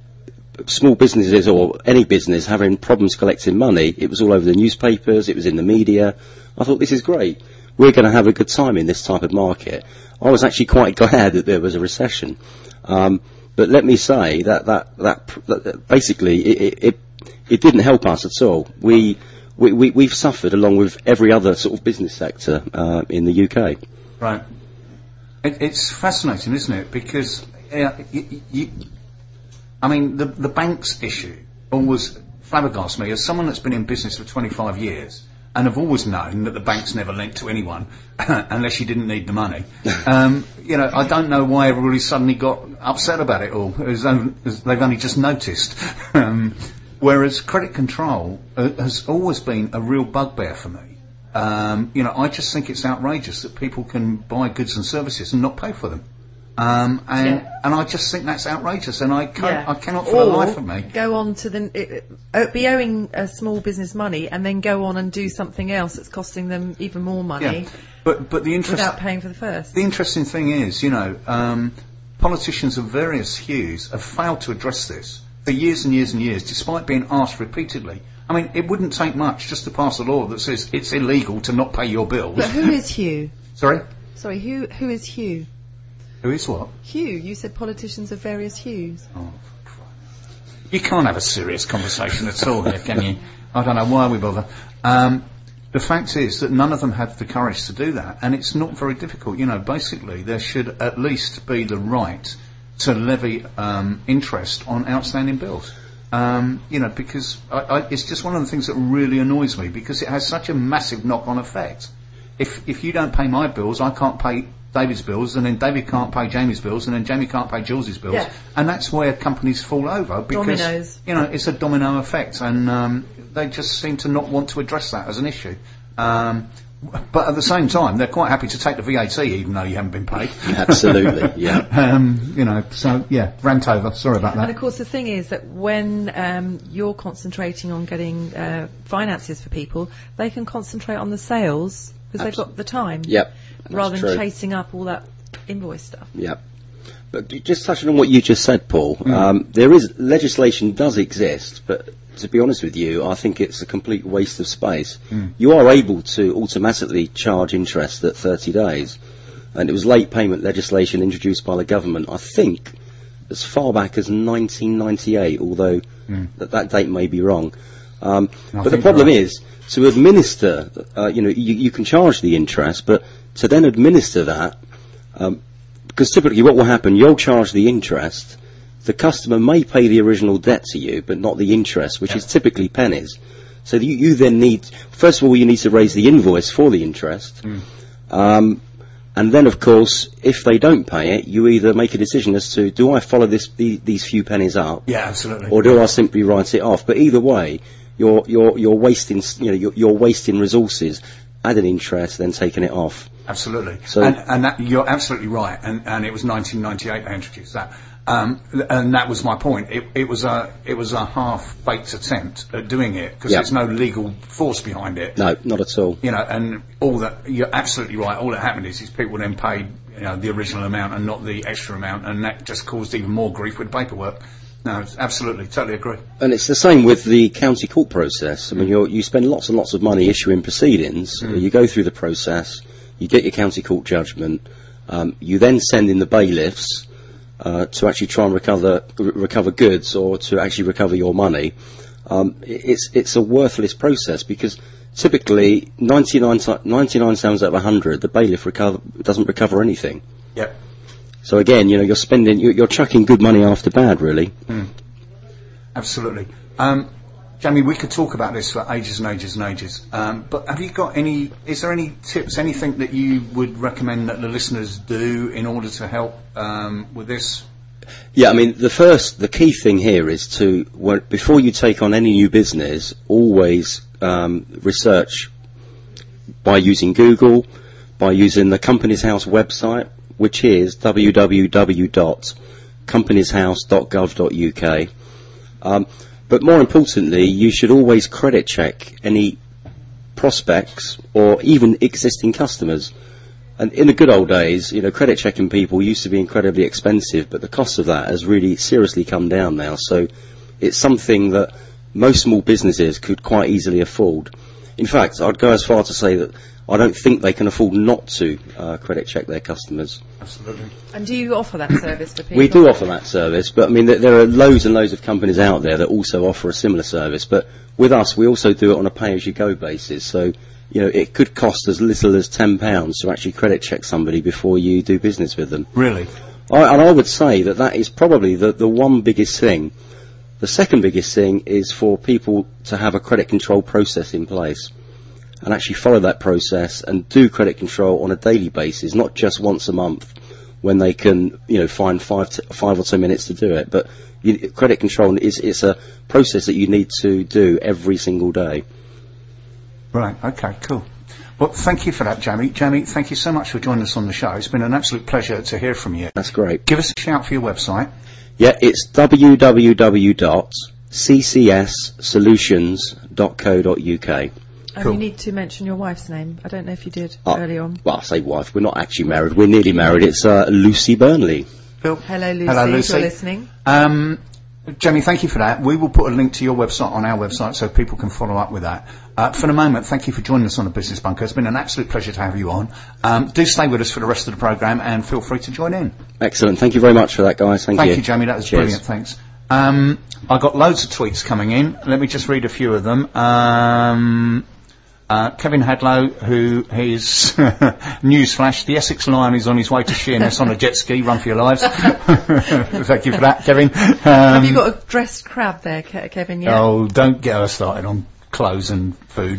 small businesses or any business having problems collecting money, it was all over the newspapers, it was in the media. I thought, this is great. We're going to have a good time in this type of market. I was actually quite glad that there was a recession. Um, but let me say that that, that, that, that basically it, it, it didn't help us at all. We, we, we, we've suffered along with every other sort of business sector uh, in the U K. Right. It, it's fascinating, isn't it? Because, uh, you, you, I mean, the, the banks issue always flabbergasts me as someone that's been in business for twenty-five years and have always known that the banks never lent to anyone unless you didn't need the money. Um, you know, I don't know why everybody suddenly got upset about it all, as though as they've only just noticed. um, whereas credit control uh, has always been a real bugbear for me. Um, you know, I just think it's outrageous that people can buy goods and services and not pay for them. Um, and Yeah. and I just think that's outrageous, and I can't, Yeah. I cannot for the Or life of me. go on to the it, it, be owing a small business money and then go on and do something else that's costing them even more money Yeah, but but the interest, without paying for the first. the interesting thing is, you know, um, politicians of various hues have failed to address this for years and years and years, despite being asked repeatedly. I mean, it wouldn't take much just to pass a law that says it's illegal to not pay your bills. But who is Hugh? Sorry, Sorry, who who is Hugh? who is what? Hugh. You said politicians of various hues. Oh, you can't have a serious conversation at all here, can you? I don't know why we bother. Um, the fact is that none of them had the courage to do that, and it's not very difficult. You know, basically, there should at least be the right to levy um, interest on outstanding bills. Um, you know, because I, I, it's just one of the things that really annoys me, because it has such a massive knock-on effect. If if you don't pay my bills, I can't pay David's bills, and then David can't pay Jamie's bills, and then Jamie can't pay Jules's bills, Yeah. and that's where companies fall over, because Dominoes. you know it's a domino effect, and um, they just seem to not want to address that as an issue. Um, but at the same time, they're quite happy to take the V A T even though you haven't been paid. Absolutely, yeah. um, you know, so yeah, rant over. Sorry about And that. of course, the thing is that when um, you're concentrating on getting uh, finances for people, they can concentrate on the sales because they've got the time. Yep. that's Rather than true. chasing up all that invoice stuff. Yep. But j- just touching on what you just said, Paul, um, there is legislation does exist, but to be honest with you, I think it's a complete waste of space. You are able to automatically charge interest at thirty days, and it was late payment legislation introduced by the government, I think, as far back as nineteen ninety-eight, although that, that date may be wrong. Um, I but the think problem you're right. is, to administer, uh, you know, you, you can charge the interest, but to then administer that, um, because typically what will happen, you'll charge the interest, the customer may pay the original debt to you, but not the interest, which is typically pennies. So you, you then need, first of all, you need to raise the invoice for the interest, um, and then, of course, if they don't pay it, you either make a decision as to, do I follow this, the, these few pennies up, Yeah, absolutely. or do I simply write it off? But either way, you're you're you're wasting, you know, you're, you're wasting resources, adding interest, then taking it off. Absolutely. So- and and that, you're absolutely right. And, and it was nineteen ninety-eight they introduced that. Um, and that was my point. It, it was a it was a half-baked attempt at doing it, because Yeah. there's no legal force behind it. No, not at all. You know, and all that, you're absolutely right. All that happened is, is people then paid, you know, the original amount and not the extra amount, and that just caused even more grief with paperwork. No, it's absolutely, totally agree. And it's the same with the county court process. I mean, you're, you spend lots and lots of money issuing proceedings. You go through the process, you get your county court judgment, um, you then send in the bailiffs uh, to actually try and recover r- recover goods or to actually recover your money. Um, i- it's it's a worthless process, because typically ninety-nine, ti- ninety-nine times out of one hundred, the bailiff recover, doesn't recover anything. Yep. So again, you know, you're spending, you're, you're chucking good money after bad, really. Absolutely. Um, Jamie, we could talk about this for ages and ages and ages. Um, but have you got any, is there any tips, anything that you would recommend that the listeners do in order to help um, with this? Yeah, I mean, the first, the key thing here is to, when, before you take on any new business, always um, research by using Google, by using the Companies House website, which is w w w dot companies house dot gov dot u k. Um, but more importantly, you should always credit check any prospects or even existing customers. And in the good old days, you know, credit checking people used to be incredibly expensive, but the cost of that has really seriously come down now. So it's something that most small businesses could quite easily afford. In fact, I'd go as far to say that I don't think they can afford not to uh, credit check their customers. Absolutely. And do you offer that service to people? We do offer that service, but I mean, there, there are loads and loads of companies out there that also offer a similar service. But with us, we also do it on a pay-as-you-go basis. So, you know, it could cost as little as ten pounds to actually credit check somebody before you do business with them. Really? I, and I would say that that is probably the, the one biggest thing. The second biggest thing is for people to have a credit control process in place and actually follow that process and do credit control on a daily basis, not just once a month when they can, you know, find five, t- five or ten minutes to do it. But you, credit control is it's a process that you need to do every single day. Right, okay, cool. Well, thank you for that, Jamie. Jamie, thank you so much for joining us on the show. It's been an absolute pleasure to hear from you. That's great. Give us a shout for your website. Yeah, it's w w w dot c c s solutions dot co dot u k. And Cool. you need to mention your wife's name. I don't know if you did Oh, early on. Well, I say wife. We're not actually married. We're nearly married. It's uh, Lucy Burnley. Phil? Hello, Lucy. Hello, If Lucy. you're listening. Um, Jamie, thank you for that. We will put a link to your website on our website so people can follow up with that. Uh, for the moment, thank you for joining us on the Business Bunker. It's been an absolute pleasure to have you on. Um, do stay with us for the rest of the programme and feel free to join in. Excellent. Thank you very much for that, guys. Thank, Thank you. you, Jamie. That was Cheers. brilliant. Thanks. Um, I got loads of tweets coming in. Let me just read a few of them. Um, uh, Kevin Hadlow, who his newsflash, the Essex Lion is on his way to Sheerness on a jet ski. Run for your lives. Thank you for that, Kevin. Um, Have you got a dressed crab there, Ke- Kevin, yet? Oh, don't get us started on clothes and food.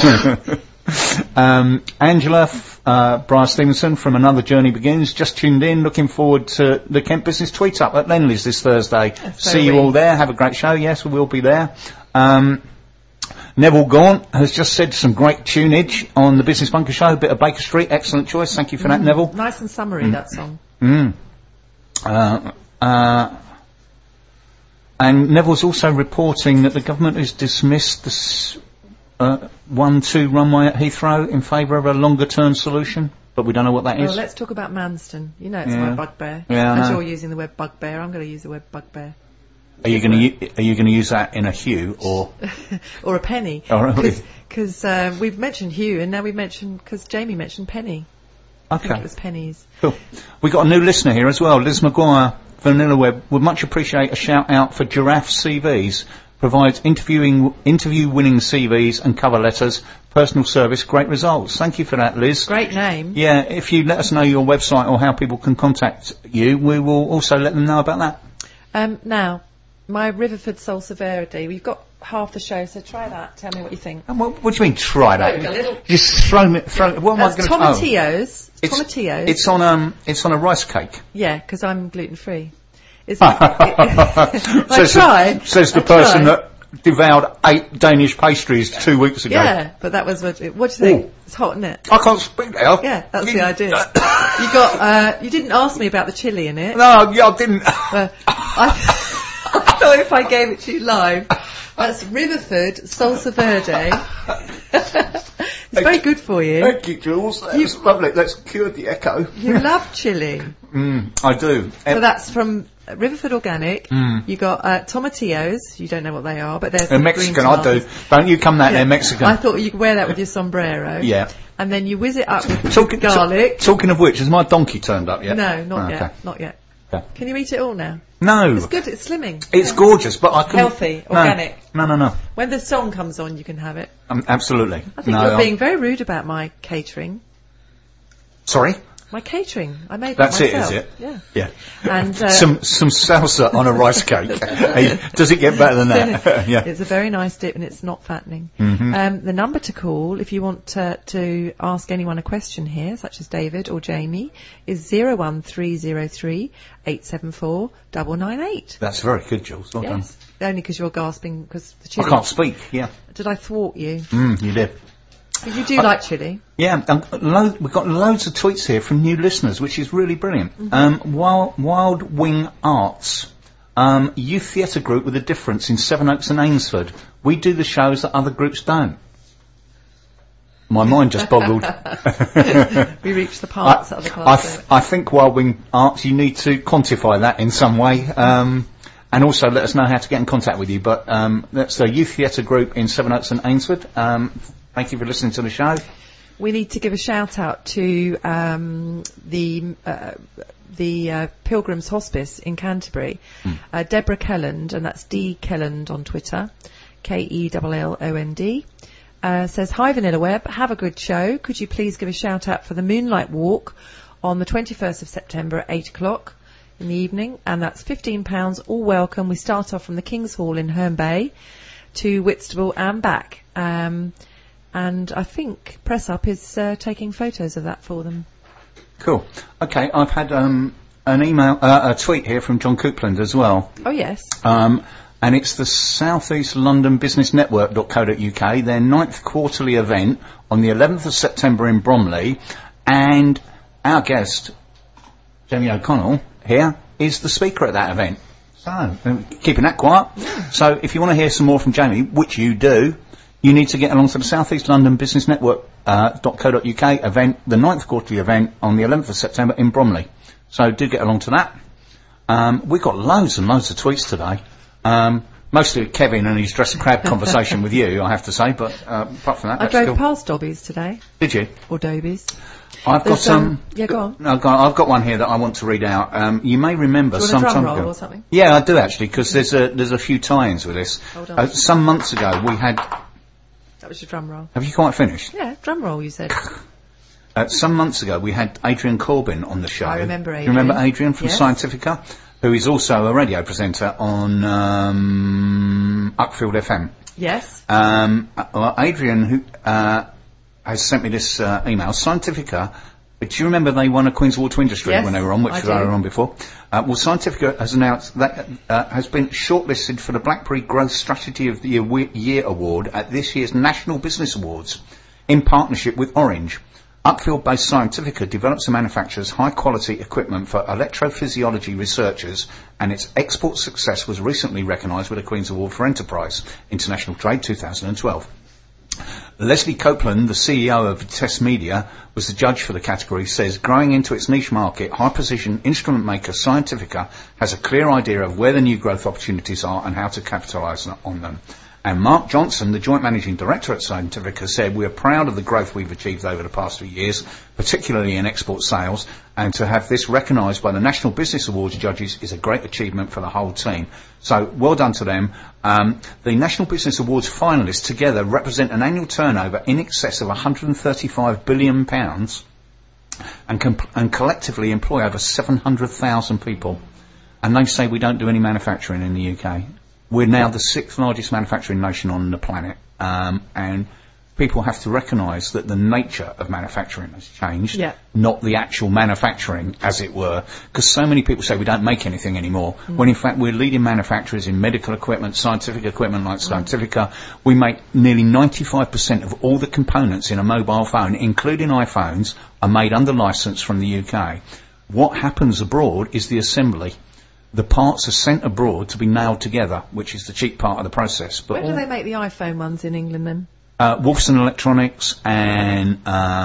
um, Angela f- uh, Brian Stevenson from Another Journey Begins, just tuned in, looking forward to the Kent Business Tweet Up at Lenley's this Thursday. so See you we. all there, have a great show, yes, we will be there. Um, Neville Gaunt has just said some great tunage on the Business Bunker Show, bit of Baker Street, excellent choice, thank you for that, Neville. Nice and summery, that song. Mm. Uh, uh, and Neville's also reporting that the government has dismissed the s- uh, one two runway at Heathrow in favour of a longer term solution, but we don't know what that Well, is. let's talk about Manston. You know it's Yeah. my bugbear. Yeah, I and know. you're using the word bugbear. I'm going to use the word bugbear. Are you going to are you going to use that in a hue or? Or a penny. Oh, really? Because um, we've mentioned Hugh, and now we've mentioned, because Jamie mentioned penny. I think Okay. it was pennies. Cool. We got a new listener here as well, Liz Maguire, Vanilla Web. Would much appreciate a shout out for Giraffe C Vs. Provides interviewing, interview-winning C Vs and cover letters. Personal service, great results. Thank you for that, Liz. Great name. Yeah, if you let us know your website or how people can contact you, we will also let them know about that. Um, now, my Riverford Salsa Verde. We've got half the show, so try that. Tell me what you think. And what, what do you mean, try that? Look, a little- Just throw me, throw, what am I That's going to... tomatillos. It's, Tomatillos. it's on, um, it's on a rice cake. Yeah, because I'm gluten free. I says tried. The, says the I person tried. that devoured eight Danish pastries two weeks ago. Yeah, but that was what. What do you think? Ooh. It's hot, isn't it? I can't speak now. Yeah, that's You- the idea. You got. Uh, you didn't ask me about the chili in it. No, yeah, I didn't. Uh, I, I thought if I gave it to you live, that's Riverford Salsa Verde. It's very good for you. Thank you, Jules. That's lovely. That's cured the echo. You love chili. Mm, I do. So that's from uh, Riverford Organic. Mm. You got uh, tomatillos. You don't know what they are, but they're, They're some Mexican, green I do. tomatoes. Don't you come that Yeah. they're Mexican. I thought you could wear that with your sombrero. Yeah. And then you whiz it up with Talking, garlic. ta- talking of which, has my donkey turned up yet? No, not Oh, yet. okay. Not yet. Okay. Can you eat it all now? No. It's good. It's slimming. It's gorgeous, but I couldn't... Healthy, No. organic. No, no, no. When the song comes on, you can have it. Um, absolutely. I think no, you're I'm- being very rude about my catering. Sorry? My catering. I made That's that it, myself. is it? Yeah. Yeah. And uh, some some salsa on a rice cake. Hey, does it get better than that? Yeah. It's a very nice dip and it's not fattening. Mhm. Um, the number to call if you want uh, to ask anyone a question here, such as David or Jamie, is zero one three zero three eight seven four nine nine eight. That's very good, Jules. Well Yes, only because you're gasping because the done. chili. I can't speak. Yeah. Did I thwart you? Mm, you did. But you do like chili. Yeah, um, lo- we've got loads of tweets here from new listeners, which is really brilliant. Mm-hmm. Um, Wild, Wild Wing Arts, um, youth theatre group with a difference in Sevenoaks and Ainsford. We do the shows that other groups don't. My mind just boggled. We reach the parts I, that other I, parts th- don't. I think Wild Wing Arts, you need to quantify that in some way. Um, and also let us know how to get in contact with you. But um, that's the youth theatre group in Sevenoaks and Ainsford. Um, thank you for listening to the show. We need to give a shout out to um, the uh, the uh, Pilgrims Hospice in Canterbury. Mm. Uh, Deborah Kelland, and that's D Kelland on Twitter, K E L L O N D, uh, says, "Hi Vanilla Web, have a good show. Could you please give a shout out for the Moonlight Walk on the twenty-first of September at eight o'clock in the evening, and that's fifteen pounds, all welcome. We start off from the King's Hall in Herne Bay to Whitstable and back." Um, and I think Press Up is uh, taking photos of that for them. Cool. Okay, I've had um, an email, uh, a tweet here from John Coupland as well. Oh yes. Um, and it's the South East London Business Network dot co dot U K, their ninth quarterly event on the eleventh of September in Bromley, and our guest, Jamie O'Connell, here, is the speaker at that event. So, um, keeping that quiet. So, if you want to hear some more from Jamie, which you do, you need to get along to the South East London Business Network uh, dot co dot U K event, the ninth quarterly event on the eleventh of September in Bromley. So, do get along to that. Um, we've got loads and loads of tweets today. Um, mostly Kevin and his dress and crab conversation with you, I have to say, but uh, apart from that, I that's drove cool. past Dobbies today. Did you? Or Dobies. I've got There's, some. um, yeah, go on. I've got, I've got one here that I want to read out. Um, you may remember Do you some want a drum time roll ago. or something? Yeah, I do actually, because there's a there's a few tie-ins with this. Hold on. Uh, some months ago, we had. That was your drum roll. Have you quite finished? Yeah, drum roll, you said. Uh, some months ago, we had Adrian Corbyn on the show. I remember Do Adrian. you remember Adrian from Yes. Scientifica, who is also a radio presenter on um, Uckfield F M. Yes. Um, uh, well, Adrian, who uh, has sent me this uh, email, Scientifica. Do you remember they won a Queen's Award to Industry Yes, when they were on, which I they were do. on before? Uh, well, Scientifica has announced that uh, has been shortlisted for the BlackBerry Growth Strategy of the Year, Year Award at this year's National Business Awards in partnership with Orange. Uckfield-based Scientifica develops and manufactures high-quality equipment for electrophysiology researchers, and its export success was recently recognised with a Queen's Award for Enterprise, International Trade two thousand twelve. Leslie Copeland, the C E O of Test Media, was the judge for the category, says growing into its niche market, high-precision instrument maker Scientifica has a clear idea of where the new growth opportunities are and how to capitalise on them. And Mark Johnson, the Joint Managing Director at Scientifica, said, "We are proud of the growth we've achieved over the past few years, particularly in export sales, and to have this recognised by the National Business Awards judges is a great achievement for the whole team." So, well done to them. Um, the National Business Awards finalists together represent an annual turnover in excess of one hundred thirty-five billion pounds and, comp- and collectively employ over seven hundred thousand people. And they say we don't do any manufacturing in the U K. We're now the sixth largest manufacturing nation on the planet, um, and people have to recognise that the nature of manufacturing has changed, Yeah. not the actual manufacturing, as it were, because so many people say we don't make anything anymore, when in fact we're leading manufacturers in medical equipment, scientific equipment like Scientifica. We make nearly ninety-five percent of all the components in a mobile phone, including iPhones, are made under licence from the U K. What happens abroad is the assembly. The parts are sent abroad to be nailed together, which is the cheap part of the process. But Where do all- they make the iPhone ones in England then? uh, Wolfson Electronics and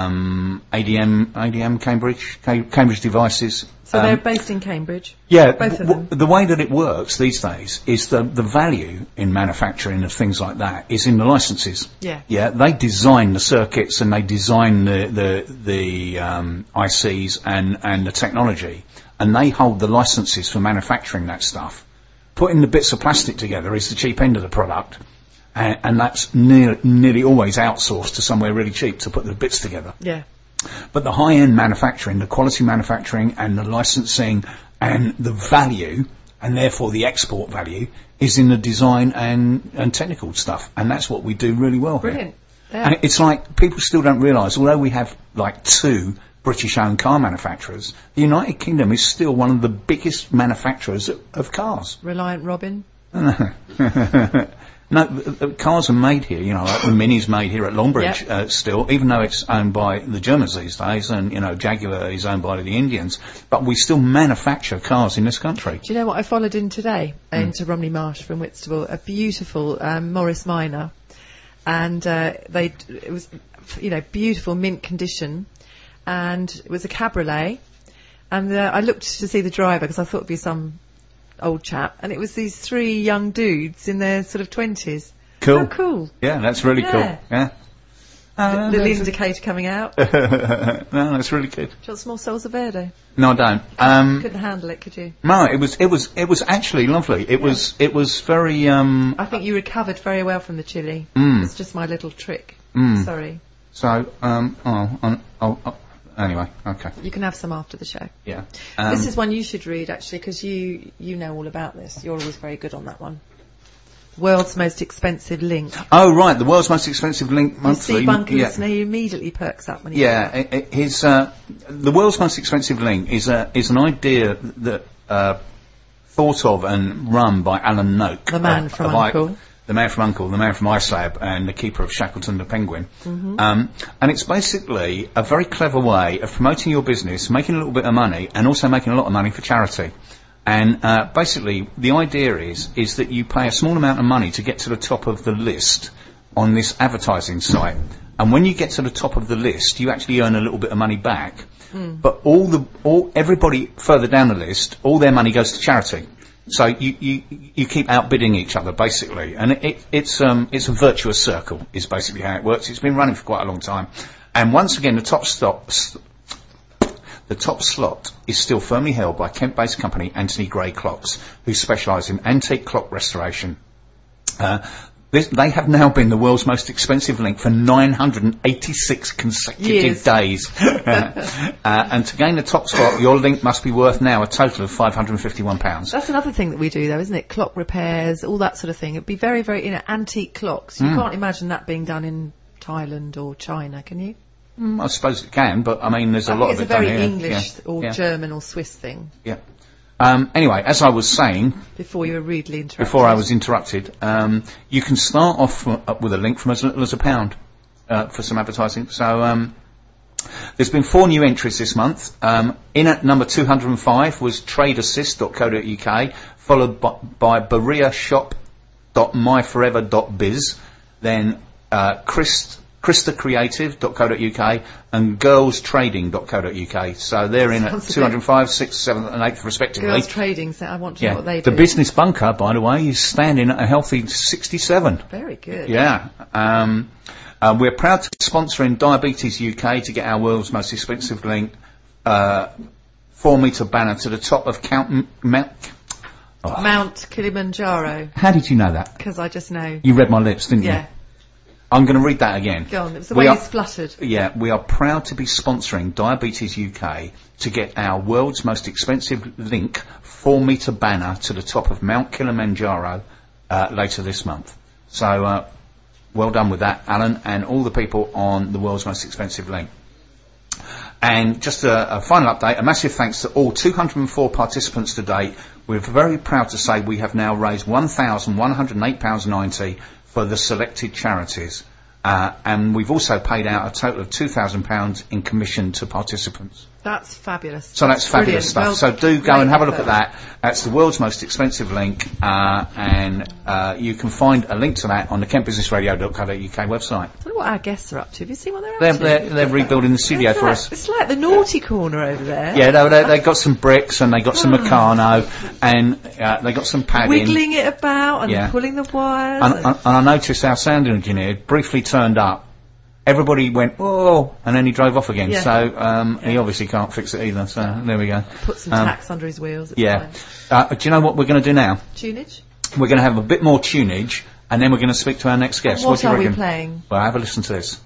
um, A D M, A D M Cambridge, Ca- Cambridge Devices. So um, they're based in Cambridge? yeah, both of w- w- them. the way that it works these days is the the value in manufacturing of things like that is in the licenses. Yeah. Yeah, they design the circuits and they design the the the um, I Cs and and the technology, and they hold the licenses for manufacturing that stuff. Putting the bits of plastic together is the cheap end of the product, and, and that's near, nearly always outsourced to somewhere really cheap to put the bits together. Yeah. But the high-end manufacturing, the quality manufacturing and the licensing and the value, and therefore the export value, is in the design and, and technical stuff. And that's what we do really well here. Brilliant. Yeah. And it's like, people still don't realise, although we have like two British-owned car manufacturers, the United Kingdom is still one of the biggest manufacturers of, of cars. Reliant Robin? No, the, the cars are made here, you know, like the Mini's made here at Longbridge, Yep. uh, still, even though it's owned by the Germans these days, and, you know, Jaguar is owned by the Indians, but we still manufacture cars in this country. Do you know what I followed in today? Hmm. Into Romney Marsh from Whitstable, a beautiful um, Morris Minor, and uh, they it was, you know, beautiful mint condition, and it was a cabriolet, and uh, I looked to see the driver because I thought it'd be some old chap, and it was these three young dudes in their sort of twenties. Cool. How cool! Yeah, that's really Yeah. cool. Yeah. Uh, Little that's- indicator coming out. no, that's really good. Do you want small Salsa Verde? No, I don't. Um, Couldn't handle it, could you? no, it was, it was, it was actually lovely. It was, it was very, um, I think you recovered very well from the chili. Mm. It's just my little trick. Mm. Sorry. so, um, oh, oh, oh, oh, anyway, okay. You can have some after the show. Yeah. Um, This is one you should read, actually, because you, you know all about this. You're always very good on that one. World's most expensive link. oh, right, the world's most expensive link You monthly. see Bunker yeah. listener, he immediately perks up when he Yeah, i i his uh, the world's most expensive link is a is an idea that uh, thought of and run by Alan Noak. The man of- from of I- Uncle. the man from Uncle, the man from iSlab, and the keeper of Shackleton the Penguin. Mm-hmm. Um, and it's basically a very clever way of promoting your business, making a little bit of money, and also making a lot of money for charity. And uh, basically, the idea is is that you pay a small amount of money to get to the top of the list on this advertising site. And when you get to the top of the list, you actually earn a little bit of money back. Mm. But all the all everybody further down the list, all their money goes to charity. So you, you, you keep outbidding each other, basically. And it, it, it's um it's a virtuous circle, is basically how it works. It's been running for quite a long time. And once again, the top stop, st- the top slot is still firmly held by Kent-based company Anthony Gray Clocks, who specialise in antique clock restoration. Uh, this, they have now been the world's most expensive link for nine hundred eighty-six consecutive Years. days. uh, and to gain the top spot, your link must be worth now a total of five hundred fifty-one pounds. That's another thing that we do, though, isn't it? Clock repairs, all that sort of thing. It'd be very, very, you know, antique clocks. You Mm. can't imagine that being done in Thailand or China, can you? Mm, I suppose it can, but I mean, there's a I lot think of it's it a very done here. English Yeah, or yeah, German or Swiss thing. yeah. Um, anyway, as I was saying, Before you were rudely interrupted. before I was interrupted, um, you can start off uh, up with a link from as little as a pound uh, for some advertising. So um, there's been four new entries this month. Um, in at number two hundred five was trade assist dot co dot U K, followed by, by berea shop dot my forever dot biz, then uh, Christ, Krista creative dot co dot U K and girls trading dot co dot U K. So they're in at Sounds a two hundred five, sixth, seventh and eighth respectively. Girls Trading, so I want to know Yeah, what they the do. business bunker, by the way, is standing at a healthy sixty-seven. Very good. Yeah. Um, uh, we're proud to be sponsoring Diabetes U K to get our world's most expensive link, uh, four metre banner to the top of Count M- Mount. Oh. Mount Kilimanjaro, How did you know that? because I just know. You read my lips, didn't Yeah, you? I'm going to read that again. go on. It was the We way are- you spluttered. Yeah, we are proud to be sponsoring Diabetes U K to get our world's most expensive link, four metre banner to the top of Mount Kilimanjaro uh, later this month. So, uh, well done with that, Alan, and all the people on the world's most expensive link. And just a, a final update, a massive thanks to all two hundred four participants to date. We're very proud to say we have now raised one thousand one hundred eight pounds ninety for the selected charities. Uh, and we've also paid out a total of two thousand pounds in commission to participants. That's fabulous. So that's fabulous brilliant. stuff. Well, so do go great and have a look effort. at that. That's the world's most expensive link, uh, and uh, you can find a link to that on the kent business radio dot co dot U K website. I wonder what our guests are up to. Have you seen what they're up They're, to? they're, they're rebuilding the studio It's for like, us. It's like the naughty corner over there. Yeah, they, they, they got some bricks and they got some Meccano and uh, they got some padding. Wiggling it about and Yeah. pulling the wires. And, and- and, and I noticed our sound engineer briefly turned up. Everybody went, oh, and then he drove off again. Yeah. So um, he obviously can't fix it either. So there we go. put some um, tacks under his wheels. It's Yeah. fine. Uh, do you know what we're going to do now? Tunage? We're going to have a bit more tunage, and then we're going to speak to our next guest. What do you are we reckon? playing? Well, have a listen to this.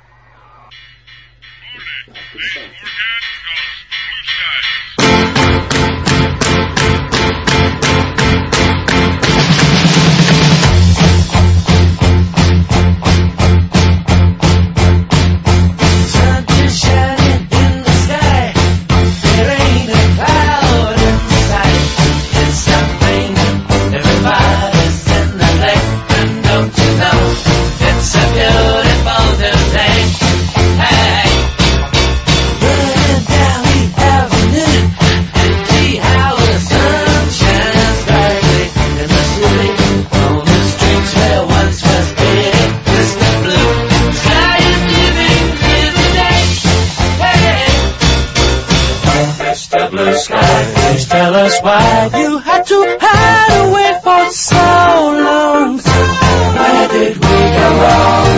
Sun is shining in the sky. There ain't a cloud in sight. It's something everybody's in the lake. And don't you know it's a beautiful day? Hey, running down the avenue and see how the sun shines brightly in the city. On the streets where once was painted crystal blue. Sky is living in the day. Hey, crystal blue sky. Please tell us why you had to hide away for so long. Where did we go wrong?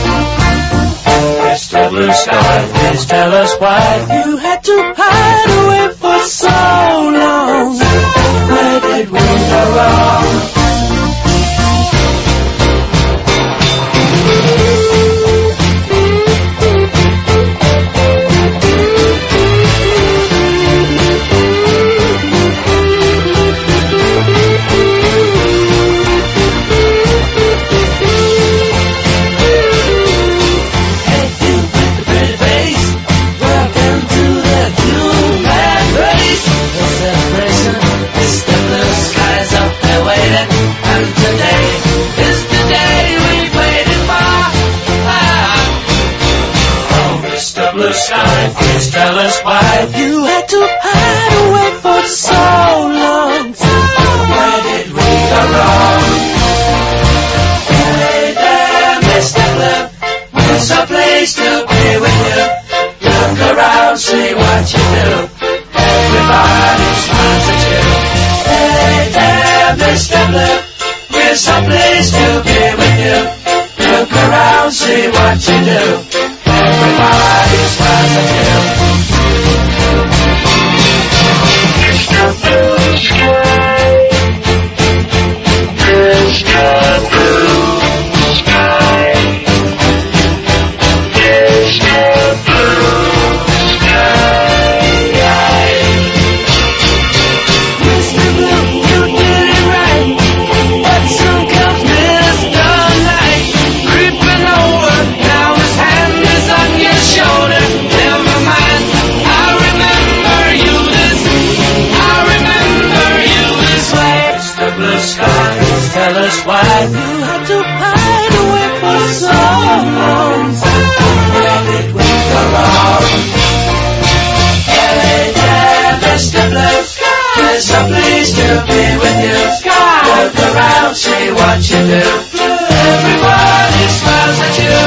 Crystal blue sky. Please tell us why you had to hide away for so long. Where did we go wrong? Hey, you with the pretty face, welcome to the blue sky, please tell us why you had to hide away for so long. Where did we go wrong? Hey there, Mister Blue, there's a place to be with you. Look around, see what you do. Everybody smiles at you. Hey there, Mister Blue, there's a place to be with you. Look around, see what you do. Everybody smiles at you. Mister Blue Sky, Mister Blue Sky, Mister Blue Sky. Mister Blue, you did it right, but some comes Mister Light, creeping over, now his hand is on your shoulder. Never mind, I remember you this, I remember you this way. Mister Blue Sky, tell us why you had to hide away for so long. Where did we go wrong? Hey there, Mister Blue, there's a place to be with you. Look around, see what you do. Everybody smiles at you.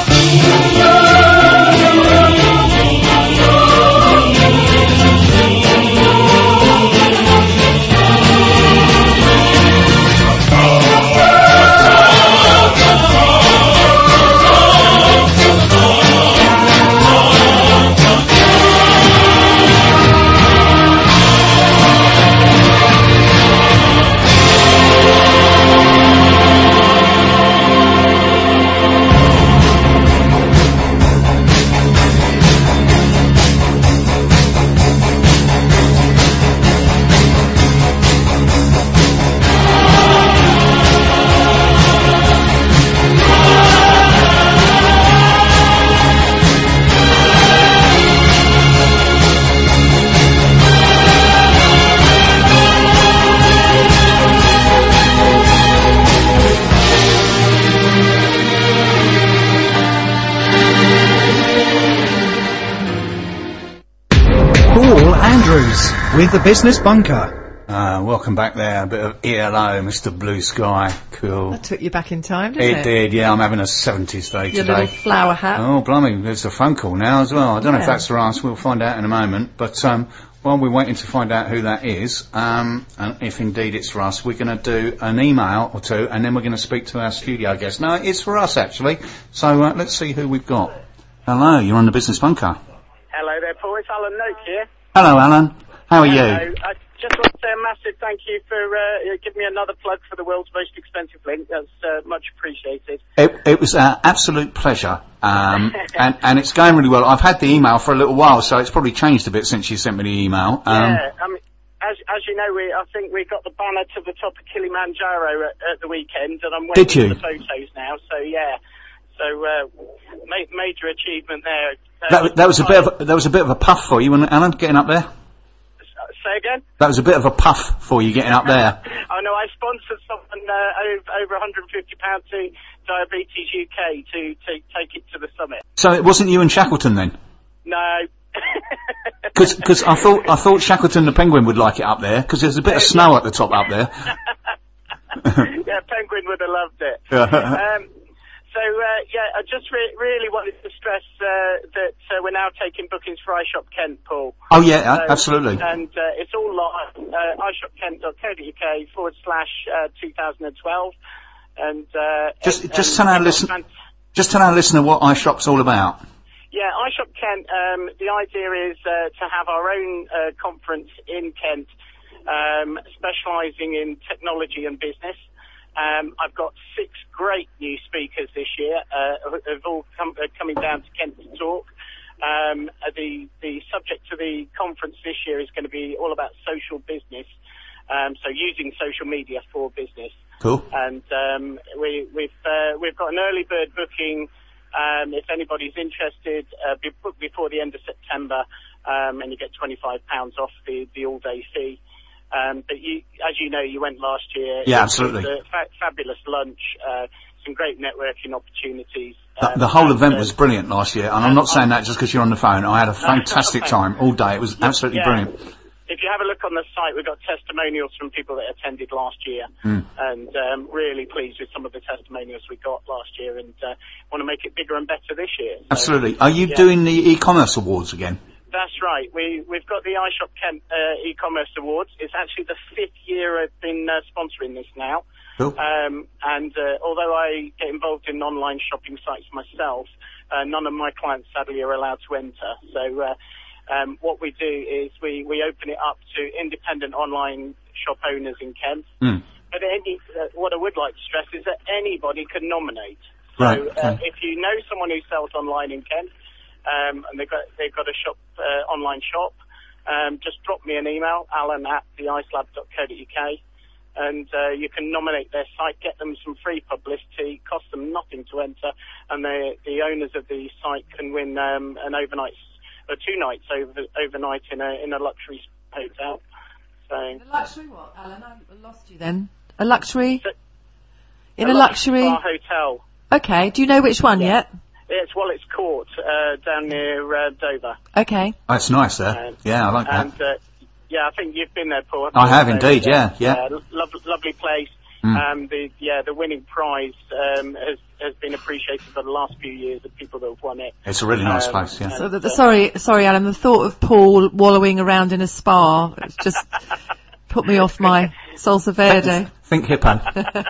Paul Andrews with the Business Bunker. Uh, welcome back there. A bit of E L O, Mister Blue Sky. Cool. That took you back in time, didn't It it? did, yeah. I'm having a seventies day Your today. little flower hat. Oh, blimey, there's a phone call now as well. I don't know if Yeah. that's for us. We'll find out in a moment. But um, while we're waiting to find out who that is, um, and if indeed it's for us, we're going to do an email or two, and then we're going to speak to our studio guest. No, it's for us, actually. So uh, let's see who we've got. Hello, you're on the Business Bunker. Hello there, Paul. It's Alan Noak here. Hello, Alan. How are Hello. you? I just want to say a massive thank you for uh, giving me another plug for the world's most expensive link. That's uh, much appreciated. It, it was an absolute pleasure, um, and, and it's going really well. I've had the email for a little while, so it's probably changed a bit since you sent me the email. Um, yeah, I mean, as, as you know, we I think we got the banner to the top of Kilimanjaro at, at the weekend, and I'm waiting Did you? for the photos now. So yeah, so uh, ma- major achievement there. Uh, that, that was a bit of a, that was a bit of a puff for you, wasn't it, Alan, getting up there? Say again? That was a bit of a puff for you getting up there. I know I sponsored someone uh, over, over one hundred fifty pounds to Diabetes U K to, to take it to the summit. So it wasn't you and Shackleton then? No. Because I thought I thought Shackleton the Penguin would like it up there, because there's a bit of snow at the top up there. Yeah, Penguin would have loved it. um, so, uh, yeah, I just re- really wanted to stress uh, that uh, we're now taking bookings for iShop Kent, Paul. Oh, yeah, So- absolutely. And uh, it's all live, uh, i shop kent dot co dot u k forward slash uh, two thousand twelve. And, uh, Just and, just and tell our we've got listen, fan- just tell our listener what iShop's all about. Yeah, iShop Kent, um, the idea is uh, to have our own uh, conference in Kent, um, specialising in technology and business. Um, I've got six great new speakers this year, uh, who've all come, uh, coming down to Kent to talk. Um, uh, the, the subject to the conference this year is going to be all about social business, um, so using social media for business. Cool. And um, we, we've uh, we've got an early bird booking. Um, if anybody's interested, uh, be booked before the end of September, um, and you get twenty-five pounds off the, the all-day fee. Um, but you, as you know, you went last year. Yeah, It absolutely. was a fa- fabulous lunch, uh, some great networking opportunities, The, the whole event was brilliant last year, and I'm not saying that just because you're on the phone. I had a fantastic time all day. It was absolutely Yeah. brilliant. If you have a look on the site, we've got testimonials from people that attended last year, Mm. and um, really pleased with some of the testimonials we got last year, and uh, want to make it bigger and better this year. So, Absolutely. Are you yeah. doing the e-commerce awards again? That's right. We, we've got the iShop Kent uh, e-commerce awards. It's actually the fifth year I've been uh, sponsoring this now. Cool. Um, and uh, although I get involved in online shopping sites myself, uh, none of my clients sadly are allowed to enter. So uh, um, what we do is we, we open it up to independent online shop owners in Kent. Mm. But any, uh, what I would like to stress is that anybody can nominate. So Right, uh, okay. if you know someone who sells online in Kent, um, and they've got they've got a shop uh, online shop, um, just drop me an email, alan at the ice lab dot co dot uk, and uh, you can nominate their site, get them some free publicity, cost them nothing to enter, and the the owners of the site can win um, an overnight or two nights over overnight in a in a luxury hotel. So A luxury what, Alan? I lost you then. A luxury? So- In a luxury? spa hotel. Okay, do you know which one yet? It's Wallett's Court uh, down near uh, Dover. Okay. That's nice there. Um, Yeah, I like that. And uh, yeah, I think you've been there, Paul. I have So, indeed, yeah, yeah. Uh, lo- lovely place. Mm. Um, the yeah, the winning prize um, has has been appreciated for the last few years of people that have won it. It's a really nice Um, place, yeah. So the, the, sorry, sorry, Alan. The thought of Paul wallowing around in a spa it's just put me off my salsa verde. Think hippo.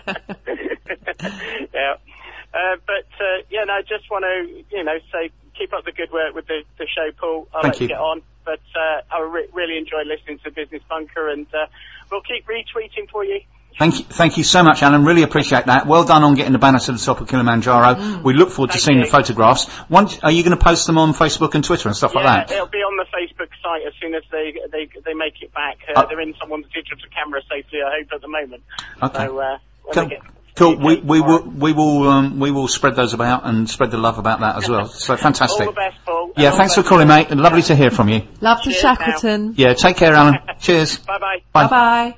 yeah. Uh, but uh, yeah, no, I just want to you know say keep up the good work with the, the show, Paul. I'll Thank let you. get on. But uh, I re- really enjoy listening to Business Bunker, and uh, we'll keep retweeting for you. Thank you, thank you so much, Alan. Really appreciate that. Well done on getting the banner to the top of Kilimanjaro. Mm. We look forward to Thank seeing you. the photographs. Once, are you going to post them on Facebook and Twitter and stuff Yeah, like that? it'll be on the Facebook site as soon as they they, they make it back. Uh, Uh, they're in someone's digital camera safely, I hope, at the moment. Okay. So, uh, when Cool. they get Cool. We, details we will tomorrow. we will um, we will spread those about and spread the love about that as well. So fantastic. All the best, Paul. Yeah, And all thanks the for calling, mate. And lovely to hear from you. Love to Cheers Shackleton. Yeah, take care, Alan. Cheers. Bye bye. Bye. Bye bye.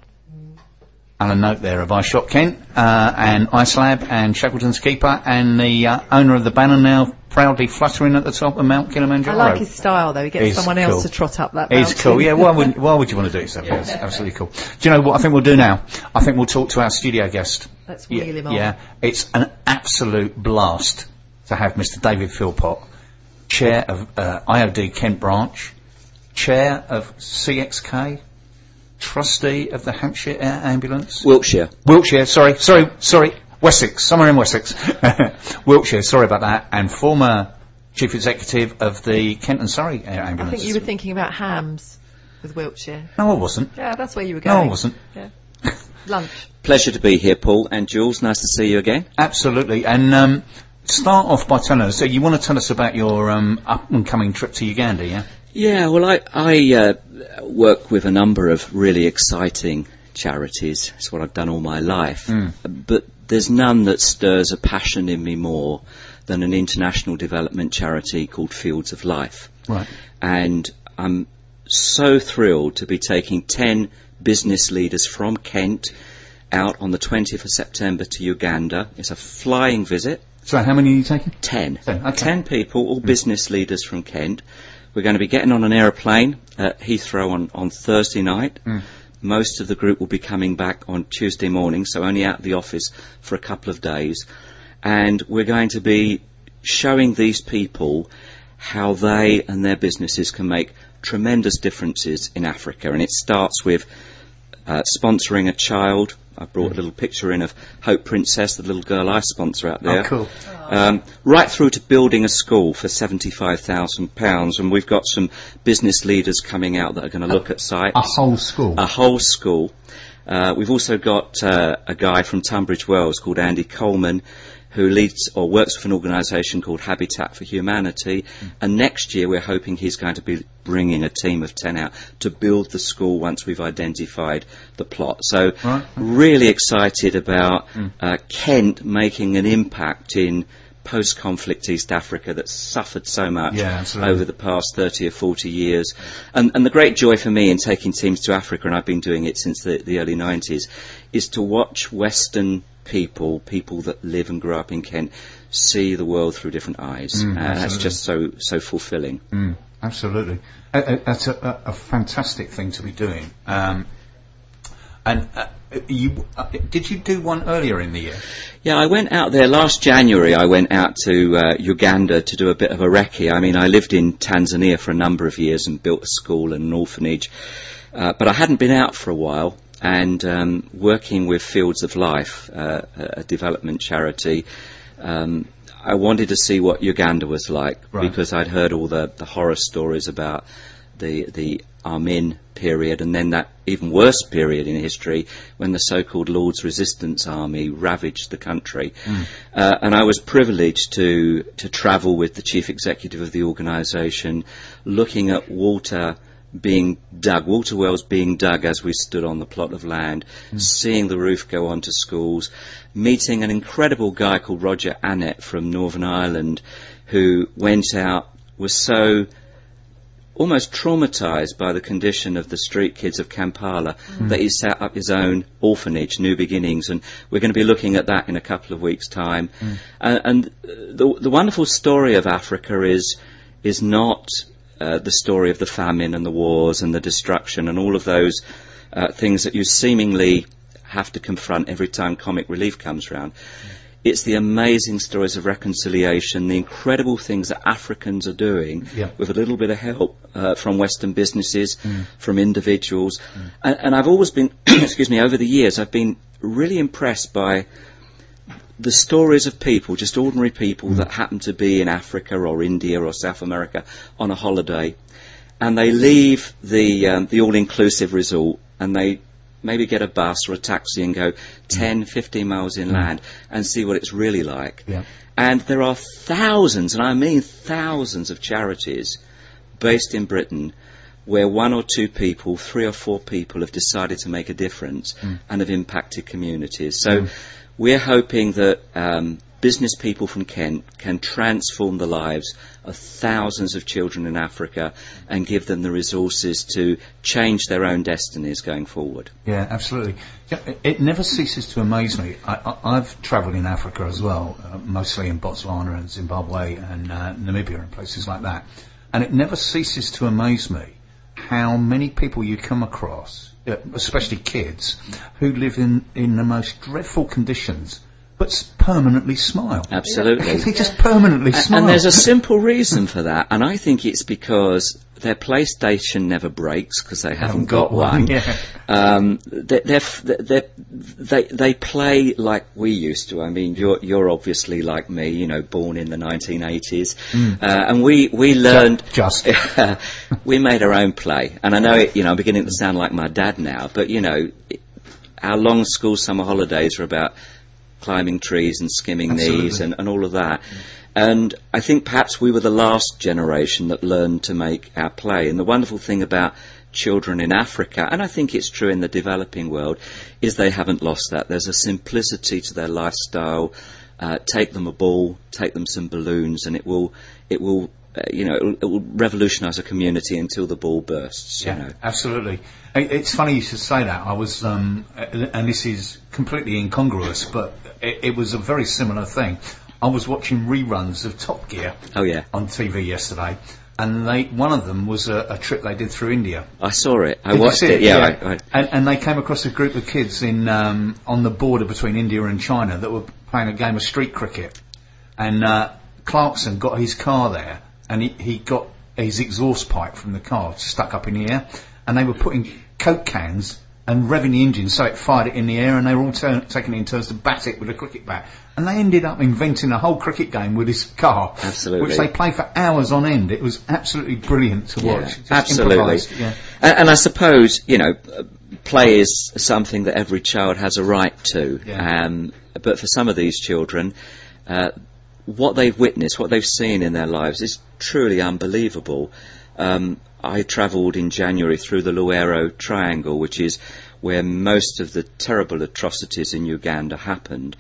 Alan Note there of iShop Kent uh, and IceLab and Shackleton's Keeper and the uh, owner of the banner now proudly fluttering at the top of Mount I Kilimanjaro. like his style though. He gets He's someone else cool. to trot up that He's mountain. cool, yeah. Why would, why would you want to do it yourself? Yeah, it's absolutely cool. Do you know what I think we'll do now? I think we'll talk to our studio guest. Let's Yeah, wheel him on. yeah. It's an absolute blast to have Mister David Philpott, Chair of uh, I O D Kent Branch, Chair of C X K, Trustee of the Hampshire Air Ambulance. Wiltshire. Wiltshire, sorry, sorry, sorry, Wessex, somewhere in Wessex. Wiltshire, sorry about that, and former Chief Executive of the Kent and Surrey Air I Ambulance. think you were thinking about hams with Wiltshire. No, I wasn't. Yeah, that's where you were No, going. I wasn't. Yeah. Lunch. Pleasure to be here, Paul and Jules. Nice to see you again. Absolutely, and um, start off by telling us, so you want to tell us about your um, up-and-coming trip to Uganda, yeah? Yeah, well, I, I uh, work with a number of really exciting charities. It's what I've done all my life. Mm. But there's none that stirs a passion in me more than an international development charity called Fields of Life. Right. And I'm so thrilled to be taking ten business leaders from Kent out on the twentieth of September to Uganda. It's a flying visit. So how many are you taking? Ten. Ten, okay. Ten people, all business leaders from Kent. We're going to be getting on an aeroplane at Heathrow on, on Thursday night. Mm. Most of the group will be coming back on Tuesday morning, so only out of the office for a couple of days. And we're going to be showing these people how they and their businesses can make tremendous differences in Africa. And it starts with uh, sponsoring a child. I brought a little picture in of Hope Princess, the little girl I sponsor out there. Oh, cool. Um, right through to building a school for seventy-five thousand pounds. And we've got some business leaders coming out that are going to look at sites. A whole school? A whole school. Uh, we've also got uh, a guy from Tunbridge Wells called Andy Coleman, who leads or works with an organisation called Habitat for Humanity. Mm. And next year we're hoping he's going to be bringing a team of ten out to build the school once we've identified the plot. So Right. really excited about Mm. uh, Kent making an impact in post-conflict East Africa that's suffered so much Yeah, absolutely. over the past thirty or forty years. And, and the great joy for me in taking teams to Africa, and I've been doing it since the, the early nineties, is to watch Western people, people that live and grow up in Kent, see the world through different eyes. Mm, and that's just so so fulfilling. Mm, absolutely. Uh, uh, that's a, a, a fantastic thing to be doing. Um, and uh, you uh, did you do one earlier in the year? Yeah, I went out there last January. I went out to uh, Uganda to do a bit of a recce. I mean, I lived in Tanzania for a number of years and built a school and an orphanage, uh, but I hadn't been out for a while. And um, working with Fields of Life, uh, a development charity, um, I wanted to see what Uganda was like, right. because I'd heard all the, the horror stories about the the Amin period, and then that even worse period in history when the so-called Lord's Resistance Army ravaged the country. Mm. Uh, and I was privileged to to travel with the chief executive of the organisation, looking at water being dug, water wells being dug as we stood on the plot of land, mm. seeing the roof go onto schools, meeting an incredible guy called Roger Annett from Northern Ireland, who went out, was so almost traumatised by the condition of the street kids of Kampala mm. that he set up his own orphanage, New Beginnings, and we're going to be looking at that in a couple of weeks' time. Mm. Uh, and the, the wonderful story of Africa is is not Uh, the story of the famine and the wars and the destruction and all of those uh, things that you seemingly have to confront every time comic relief comes round. Mm. It's the amazing stories of reconciliation, the incredible things that Africans are doing yeah. with a little bit of help uh, from Western businesses, mm. from individuals. Mm. And, and I've always been, excuse me, over the years, I've been really impressed by the stories of people, just ordinary people mm. that happen to be in Africa or India or South America on a holiday, and they leave the um, the all-inclusive resort and they maybe get a bus or a taxi and go ten, fifteen miles inland mm. and see what it's really like. Yeah. And there are thousands, and I mean thousands of charities based in Britain where one or two people, three or four people have decided to make a difference mm. and have impacted communities. So mm. we're hoping that um, business people from Kent can transform the lives of thousands of children in Africa and give them the resources to change their own destinies going forward. Yeah, absolutely. Yeah, it never ceases to amaze me. I, I, I've travelled in Africa as well, uh, mostly in Botswana and Zimbabwe and uh, Namibia and places like that. And it never ceases to amaze me how many people you come across, Uh, especially kids, who live in, in the most dreadful conditions, but s- permanently smile. Absolutely. They just permanently A- smile. And there's a simple reason for that, and I think it's because their PlayStation never breaks because they haven't, haven't got, got one. one. Yeah. Um, they're, they're, they're, they they play like we used to. I mean, you're you're obviously like me, you know, born in the nineteen eighties, mm. uh, and we we learned just we made our own play. And I know it, you know, I'm beginning to sound like my dad now, but you know, it, our long school summer holidays were about climbing trees and skimming Absolutely. knees and, and all of that. Mm. And I think perhaps we were the last generation that learned to make our play. And the wonderful thing about children in Africa, and I think it's true in the developing world, is they haven't lost that. There's a simplicity to their lifestyle. Uh, take them a ball, take them some balloons, and it will, it will, uh, you know, it will, it will revolutionise a community until the ball bursts. Yeah, you know. Absolutely. It's funny you should say that. I was, um, and this is completely incongruous, but it, it was a very similar thing. I was watching reruns of Top Gear oh, yeah. on T V yesterday, and they one of them was a, a trip they did through India. I saw it. I did watched it. it. Yeah, yeah. I, I and, and they came across a group of kids in um, on the border between India and China that were playing a game of street cricket, and uh, Clarkson got his car there, and he, he got his exhaust pipe from the car stuck up in the air, and they were putting Coke cans and revving the engine so it fired it in the air, and they were all turn, taking it in turns to bat it with a cricket bat. And they ended up inventing a whole cricket game with this car. Absolutely. Which they played for hours on end. It was absolutely brilliant to yeah, watch. Just absolutely. Yeah. And, and I suppose, you know, play is something that every child has a right to. Yeah. Um, but for some of these children, uh, what they've witnessed, what they've seen in their lives is truly unbelievable. Um, I travelled in January through the Luero Triangle, which is where most of the terrible atrocities in Uganda happened.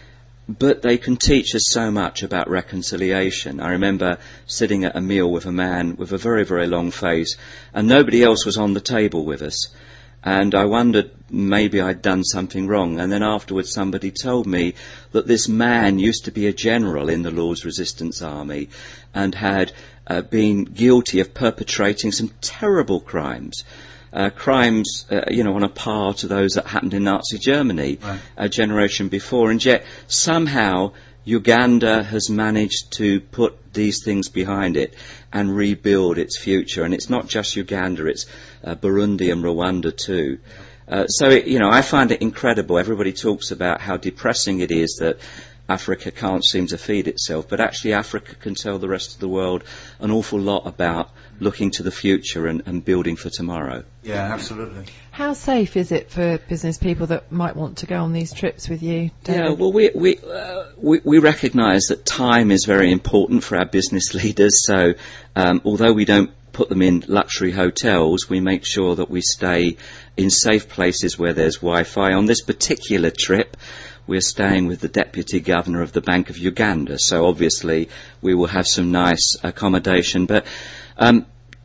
But they can teach us so much about reconciliation. I remember sitting at a meal with a man with a very, very long face, and nobody else was on the table with us. And I wondered maybe I'd done something wrong. And then afterwards somebody told me that this man used to be a general in the Lord's Resistance Army and had uh, been guilty of perpetrating some terrible crimes. Uh, crimes, uh, you know, on a par to those that happened in Nazi Germany Right. a generation before. And yet somehow Uganda has managed to put these things behind it and rebuild its future. And it's not just Uganda, it's uh, Burundi and Rwanda too. Uh, so, it, you know, I find it incredible. Everybody talks about how depressing it is that Africa can't seem to feed itself, but actually Africa can tell the rest of the world an awful lot about looking to the future and, and building for tomorrow. Yeah, absolutely. How safe is it for business people that might want to go on these trips with you, David? Yeah, well, we we uh, we, we recognise that time is very important for our business leaders. So, um, although we don't put them in luxury hotels, we make sure that we stay in safe places where there's Wi-Fi. On this particular trip, we're staying with the Deputy Governor of the Bank of Uganda, so obviously we will have some nice accommodation. But, um,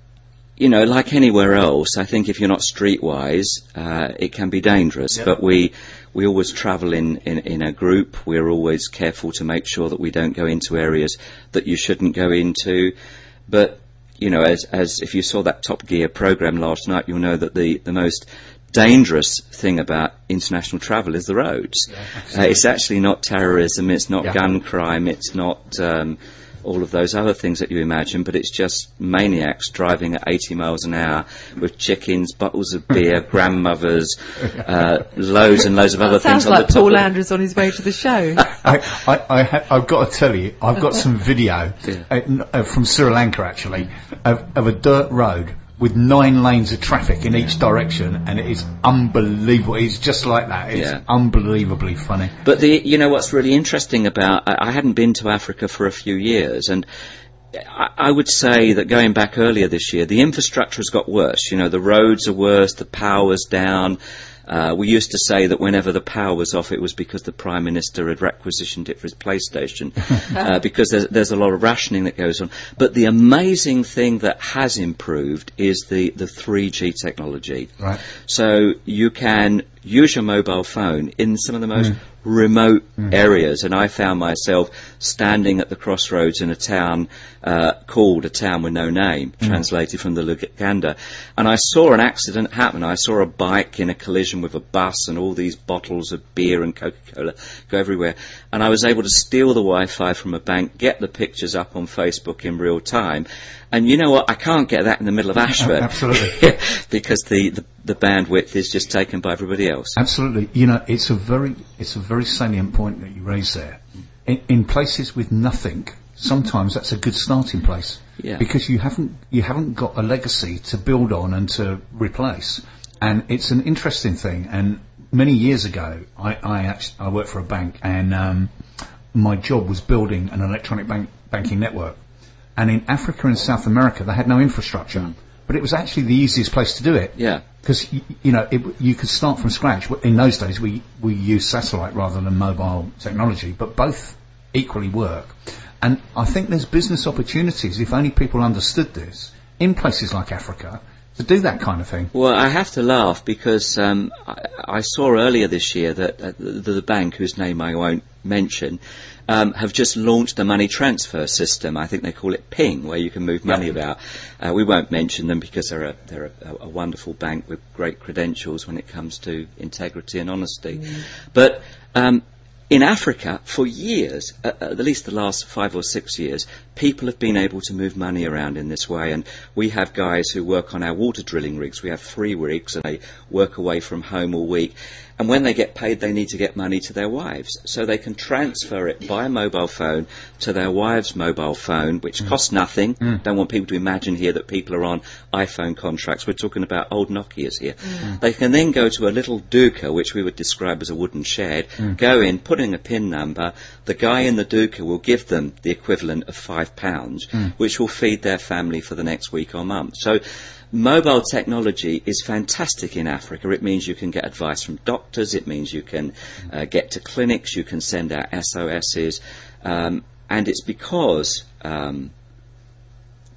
you know, like anywhere else, I think if you're not streetwise, uh, it can be dangerous. Yep. But we we always travel in, in, in a group. We're always careful to make sure that we don't go into areas that you shouldn't go into. But, you know, as, as if you saw that Top Gear program last night, you'll know that the, the most dangerous thing about international travel is the roads. Yeah, uh, it's actually not terrorism, it's not Yeah. gun crime, it's not um, all of those other things that you imagine, but it's just maniacs driving at eighty miles an hour with chickens, bottles of beer, grandmothers, uh, loads and loads of other Sounds things on like the top Paul of- Andrews on his way to the show. I, I, I ha- I've got to tell you, I've got some video Yeah. uh, n- uh, from Sri Lanka actually of, of a dirt road with nine lanes of traffic in each direction, and it is unbelievable. It's just like that. It's Yeah. unbelievably funny. But the, you know what's really interesting about, I, I hadn't been to Africa for a few years, and I, I would say that going back earlier this year, the infrastructure has got worse. You know, the roads are worse, the power's down. Uh, we used to say that whenever the power was off, it was because the Prime Minister had requisitioned it for his PlayStation, uh, because there's, there's a lot of rationing that goes on. But the amazing thing that has improved is the, the three G technology. Right. So you can use your mobile phone in some of the most remote areas, and I found myself standing at the crossroads in a town uh, called A Town with No Name, translated from the Luganda, and I saw an accident happen. I saw a bike in a collision with a bus, and all these bottles of beer and Coca-Cola go everywhere, and I was able to steal the Wi-Fi from a bank, get the pictures up on Facebook in real time, and you know what, I can't get that in the middle of Ashford. Absolutely. Because the, the, the bandwidth is just taken by everybody else. Absolutely. You know, it's a very, it's a very salient point that you raise there. In, in places with nothing, sometimes that's a good starting place. Yeah. Because you haven't, you haven't got a legacy to build on and to replace. And it's an interesting thing. And many years ago, I, I actually, I worked for a bank, and um, my job was building an electronic bank, banking network. And in Africa and South America, they had no infrastructure. But it was actually the easiest place to do it. Yeah. Because, y- you know, it, you could start from scratch. In those days, we, we used satellite rather than mobile technology, but both equally work. And I think there's business opportunities, if only people understood this, in places like Africa, to do that kind of thing. Well, I have to laugh because um, I, I saw earlier this year that uh, the, the bank, whose name I won't mention, um, have just launched a money transfer system. I think they call it Ping, where you can move money about. Uh, we won't mention them because they're a, they're a, a wonderful bank with great credentials when it comes to integrity and honesty. But um, in Africa, for years, uh, at least the last five or six years, people have been able to move money around in this way. And we have guys who work on our water drilling rigs. We have three rigs, and they work away from home all week. And when they get paid, they need to get money to their wives. So they can transfer it by a mobile phone to their wife's mobile phone, which costs nothing. Don't want people to imagine here that people are on iPhone contracts. We're talking about old Nokias here. They can then go to a little duka, which we would describe as a wooden shed, go in, put in a PIN number. The guy in the duka will give them the equivalent of five pounds, which will feed their family for the next week or month. So mobile technology is fantastic in Africa. It means you can get advice from doctors. It means you can uh, get to clinics. You can send out S O Ss. Um, and it's because um,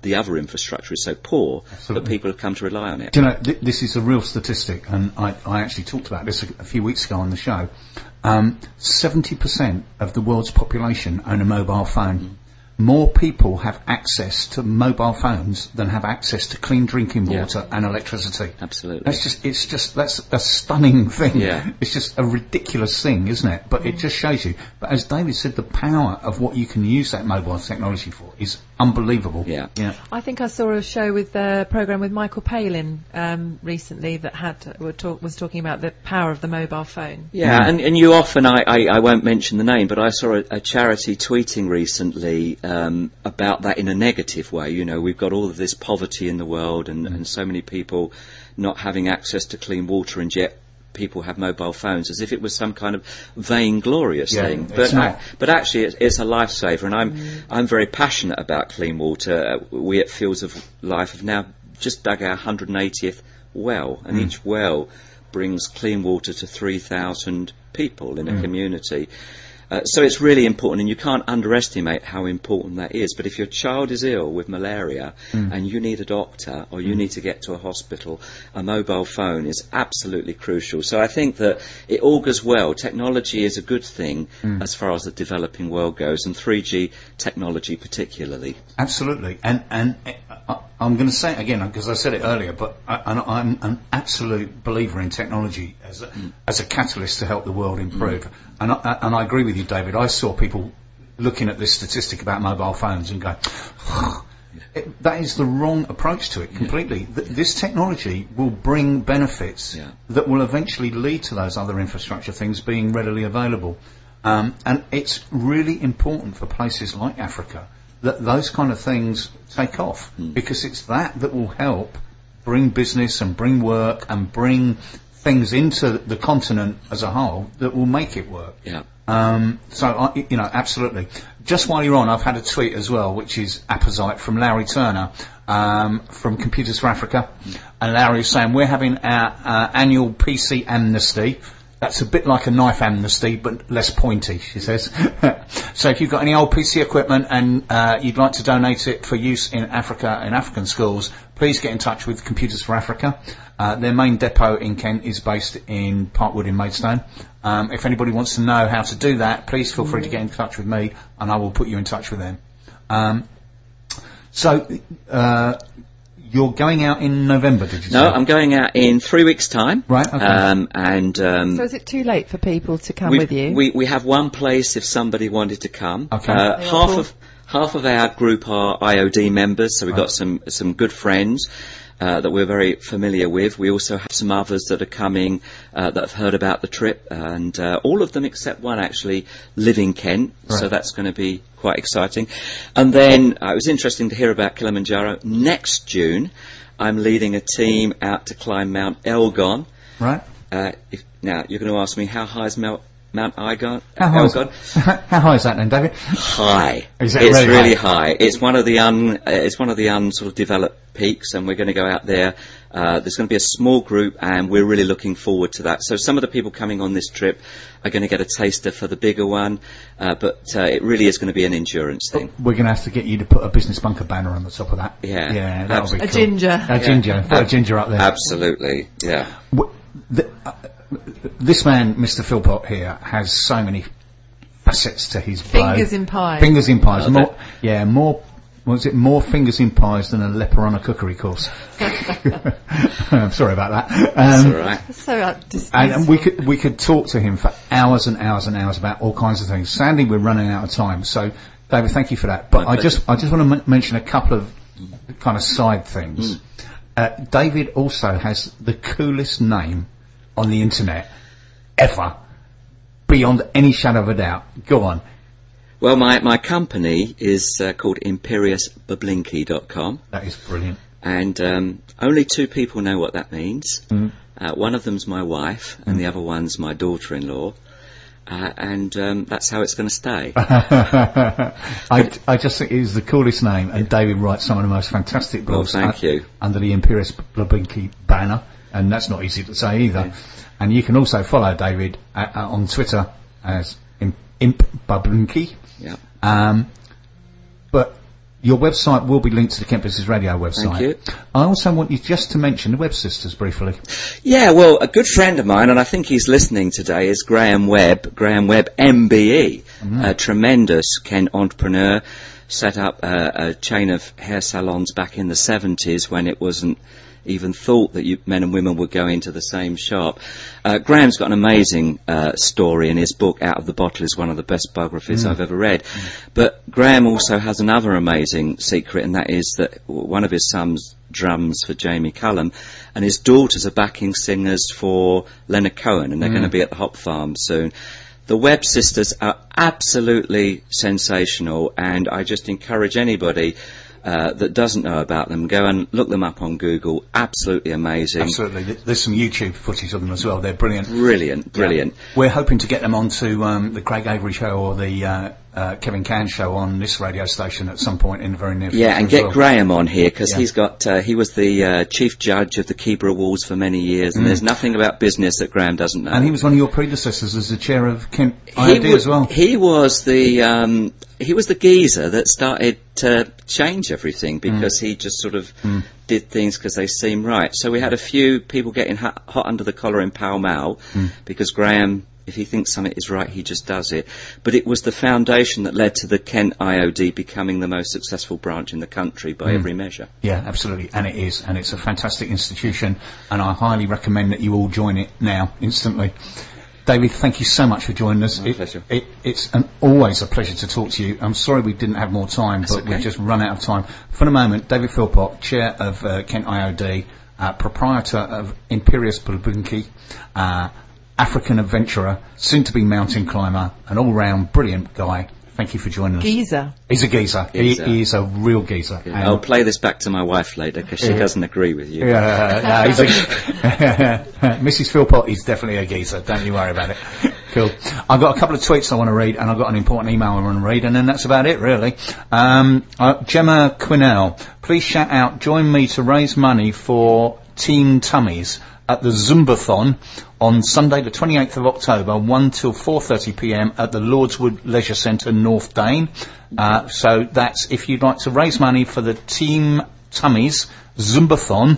the other infrastructure is so poor Absolutely. that people have come to rely on it. Do you know, th- this is a real statistic, and I, I actually talked about this a, a few weeks ago on the show. Um, seventy percent of the world's population own a mobile phone. Mm. More people have access to mobile phones than have access to clean drinking water yeah. and electricity. Absolutely. That's just, it's just, that's a stunning thing. Yeah. It's just a ridiculous thing, isn't it? But it just shows you. But as David said, the power of what you can use that mobile technology for is unbelievable. Yeah. Yeah. I think I saw a show with a program with Michael Palin um, recently that had were talk, was talking about the power of the mobile phone. Yeah, mm. and, and you often, I, I, I won't mention the name, but I saw a, a charity tweeting recently um, about that in a negative way. You know, we've got all of this poverty in the world and, mm. and so many people not having access to clean water, and yet people have mobile phones, as if it was some kind of vainglorious yeah, thing. It's but not. but actually, it's, it's a lifesaver, and I'm mm. I'm very passionate about clean water. Uh, we at Fields of Life have now just dug our one hundred eightieth well, and mm. each well brings clean water to three thousand people in a mm. community. Uh, so it's really important, and you can't underestimate how important that is. But if your child is ill with malaria mm. and you need a doctor or you mm. need to get to a hospital, a mobile phone is absolutely crucial. So I think that it augurs well. Technology is a good thing mm. as far as the developing world goes, and three G technology particularly. Absolutely. And and uh, I'm going to say it again because I said it earlier, but I, I'm an absolute believer in technology as a, mm. as a catalyst to help the world improve. Mm. And I, and I agree with you, David. I saw people looking at this statistic about mobile phones and going, it, that is the wrong approach to it completely. Yeah. Th- this technology will bring benefits yeah. that will eventually lead to those other infrastructure things being readily available. Um, and it's really important for places like Africa that those kind of things take off, mm. because it's that that will help bring business and bring work and bring things into the continent as a whole that will make it work. Yeah. Um, so, I, you know, absolutely. Just while you're on, I've had a tweet as well, which is apposite from Larry Turner, um, from Computers for Africa. Mm. And Larry is saying, we're having our uh, annual P C amnesty. That's a bit like a knife amnesty, but less pointy, she says. So if you've got any old P C equipment and uh, you'd like to donate it for use in Africa, in African schools, please get in touch with Computers for Africa. Uh, their main depot in Kent is based in Parkwood in Maidstone. Um, if anybody wants to know how to do that, please feel free to get in touch with me, and I will put you in touch with them. Um, so, uh, you're going out in November, did you say? No, I'm going out in three weeks' time. Right, okay. Um, and, um, so is it too late for people to come we, with you? We, we have one place if somebody wanted to come. Okay. Uh, half of half of our group are I O D members, so we've right. got some some good friends uh, that we're very familiar with. We also have some others that are coming uh, that have heard about the trip, and uh, all of them except one actually live in Kent, right. so that's going to be quite exciting. And then uh, it was interesting to hear about Kilimanjaro. Next June, I'm leading a team out to climb Mount Elgon. Right. Uh, if, now, you're going to ask me, how high is Mount Mount Elgon? How high, Elgon? is, how high is that then, David? High. Is that it's really, really high? high. It's one of the un. Uh, it's one of the un sort of developed peaks, and we're going to go out there. Uh, there's going to be a small group, and we're really looking forward to that. So some of the people coming on this trip are going to get a taster for the bigger one, uh, but uh, it really is going to be an endurance thing. We're going to have to get you to put a Business Bunker banner on the top of that. Yeah, yeah, that'll be a cool. ginger, a yeah. ginger, put a ginger up there. Absolutely, yeah. W- the, uh, this man, Mister Philpott here, has so many facets to his blow. Fingers in pies. Fingers in pies. Oh, more, that- yeah, more. What was it? More fingers in pies than a leper on a cookery course. I'm sorry about that. Um, That's all right. That's so uh, and, and we could we could talk to him for hours and hours and hours about all kinds of things. Sadly, we're running out of time. So, David, thank you for that. But My I just pleasure. I just want to m- mention a couple of kind of side things. Mm. Uh, David also has the coolest name on the internet ever, beyond any shadow of a doubt. Go on. Well, my, my company is uh, called imperius bablinki dot com. That is brilliant. And um, only two people know what that means. Mm. Uh, one of them's my wife, and Mm. the other one's my daughter-in-law. Uh, and um, that's how it's going to stay. I, I just think it is the coolest name, and David writes some of the most fantastic blogs. Well, thank un- you. Under the Imperius Bablinki banner, and that's not easy to say either. Yeah. And you can also follow David at, uh, on Twitter as Imp, Imp Bablinki. Yeah. Um, but Your website will be linked to the Kent Business Radio website. Thank you. I also want you just to mention the Webb Sisters briefly. Yeah, well, a good friend of mine, and I think he's listening today, is Graham Webb, Graham Webb M B E, Mm-hmm. a tremendous Kent entrepreneur, set up a, a chain of hair salons back in the seventies when it wasn't even thought that you, men and women would go into the same shop. Uh, Graham's got an amazing uh, story, and his book, Out of the Bottle, is one of the best biographies Mm. I've ever read. Mm. But Graham also has another amazing secret, and that is that w- one of his sons drums for Jamie Cullum, and his daughters are backing singers for Leonard Cohen, and they're Mm. going to be at the Hop Farm soon. The Webb Sisters are absolutely sensational, and I just encourage anybody Uh, that doesn't know about them, go and look them up on Google. Absolutely amazing. Absolutely. Th- There's some YouTube footage of them as well. They're brilliant. Brilliant, brilliant. Yeah. We're hoping to get them onto um, the Craig Avery show or the uh, uh, Kevin Can show on this radio station at some point in the very near future. Yeah, and as get well. Graham on here, because Yeah. he's got, uh, he was the uh, chief judge of the Keeper Awards for many years, and Mm. there's nothing about business that Graham doesn't know. And he was one of your predecessors as the chair of Kent He I O D wa- as well. He was the um, he was the geezer that started to change everything, because he just sort of Mm. did things because they seemed right. So we had a few people getting hot, hot under the collar in Pall Mall, Mm. because Graham, if he thinks something is right, he just does it. But it was the foundation that led to the Kent I O D becoming the most successful branch in the country by Mm. every measure. Yeah, absolutely. And it is. And it's a fantastic institution. And I highly recommend that you all join it now, instantly. David, thank you so much for joining us. My It- pleasure. It, it's an, always a pleasure to talk to you. I'm sorry we didn't have more time, That's but okay. we've just run out of time. For the moment, David Philpott, Chair of uh, Kent I O D, uh, proprietor of Imperius Bulbunki, uh, African adventurer, soon-to-be mountain climber, an all-round brilliant guy. Thank you for joining us. Geezer. He's a geezer. Geezer. He, he is a real geezer. Yeah, And- I'll play this back to my wife later, because she Yeah. doesn't agree with you. Yeah, no, he's a, Missus Philpott is definitely a geezer. Don't you worry about it. Cool. I've got a couple of tweets I want to read, and I've got an important email I want to read, and then that's about it, really. Um, uh, Gemma Quinnell, please shout out, join me to raise money for Team Tummies at the Zumbathon on Sunday the twenty-eighth of October, one till four thirty p m at the Lordswood Leisure Centre, North Dane. Uh, so that's if you'd like to raise money for the Team Tummies Zumbathon.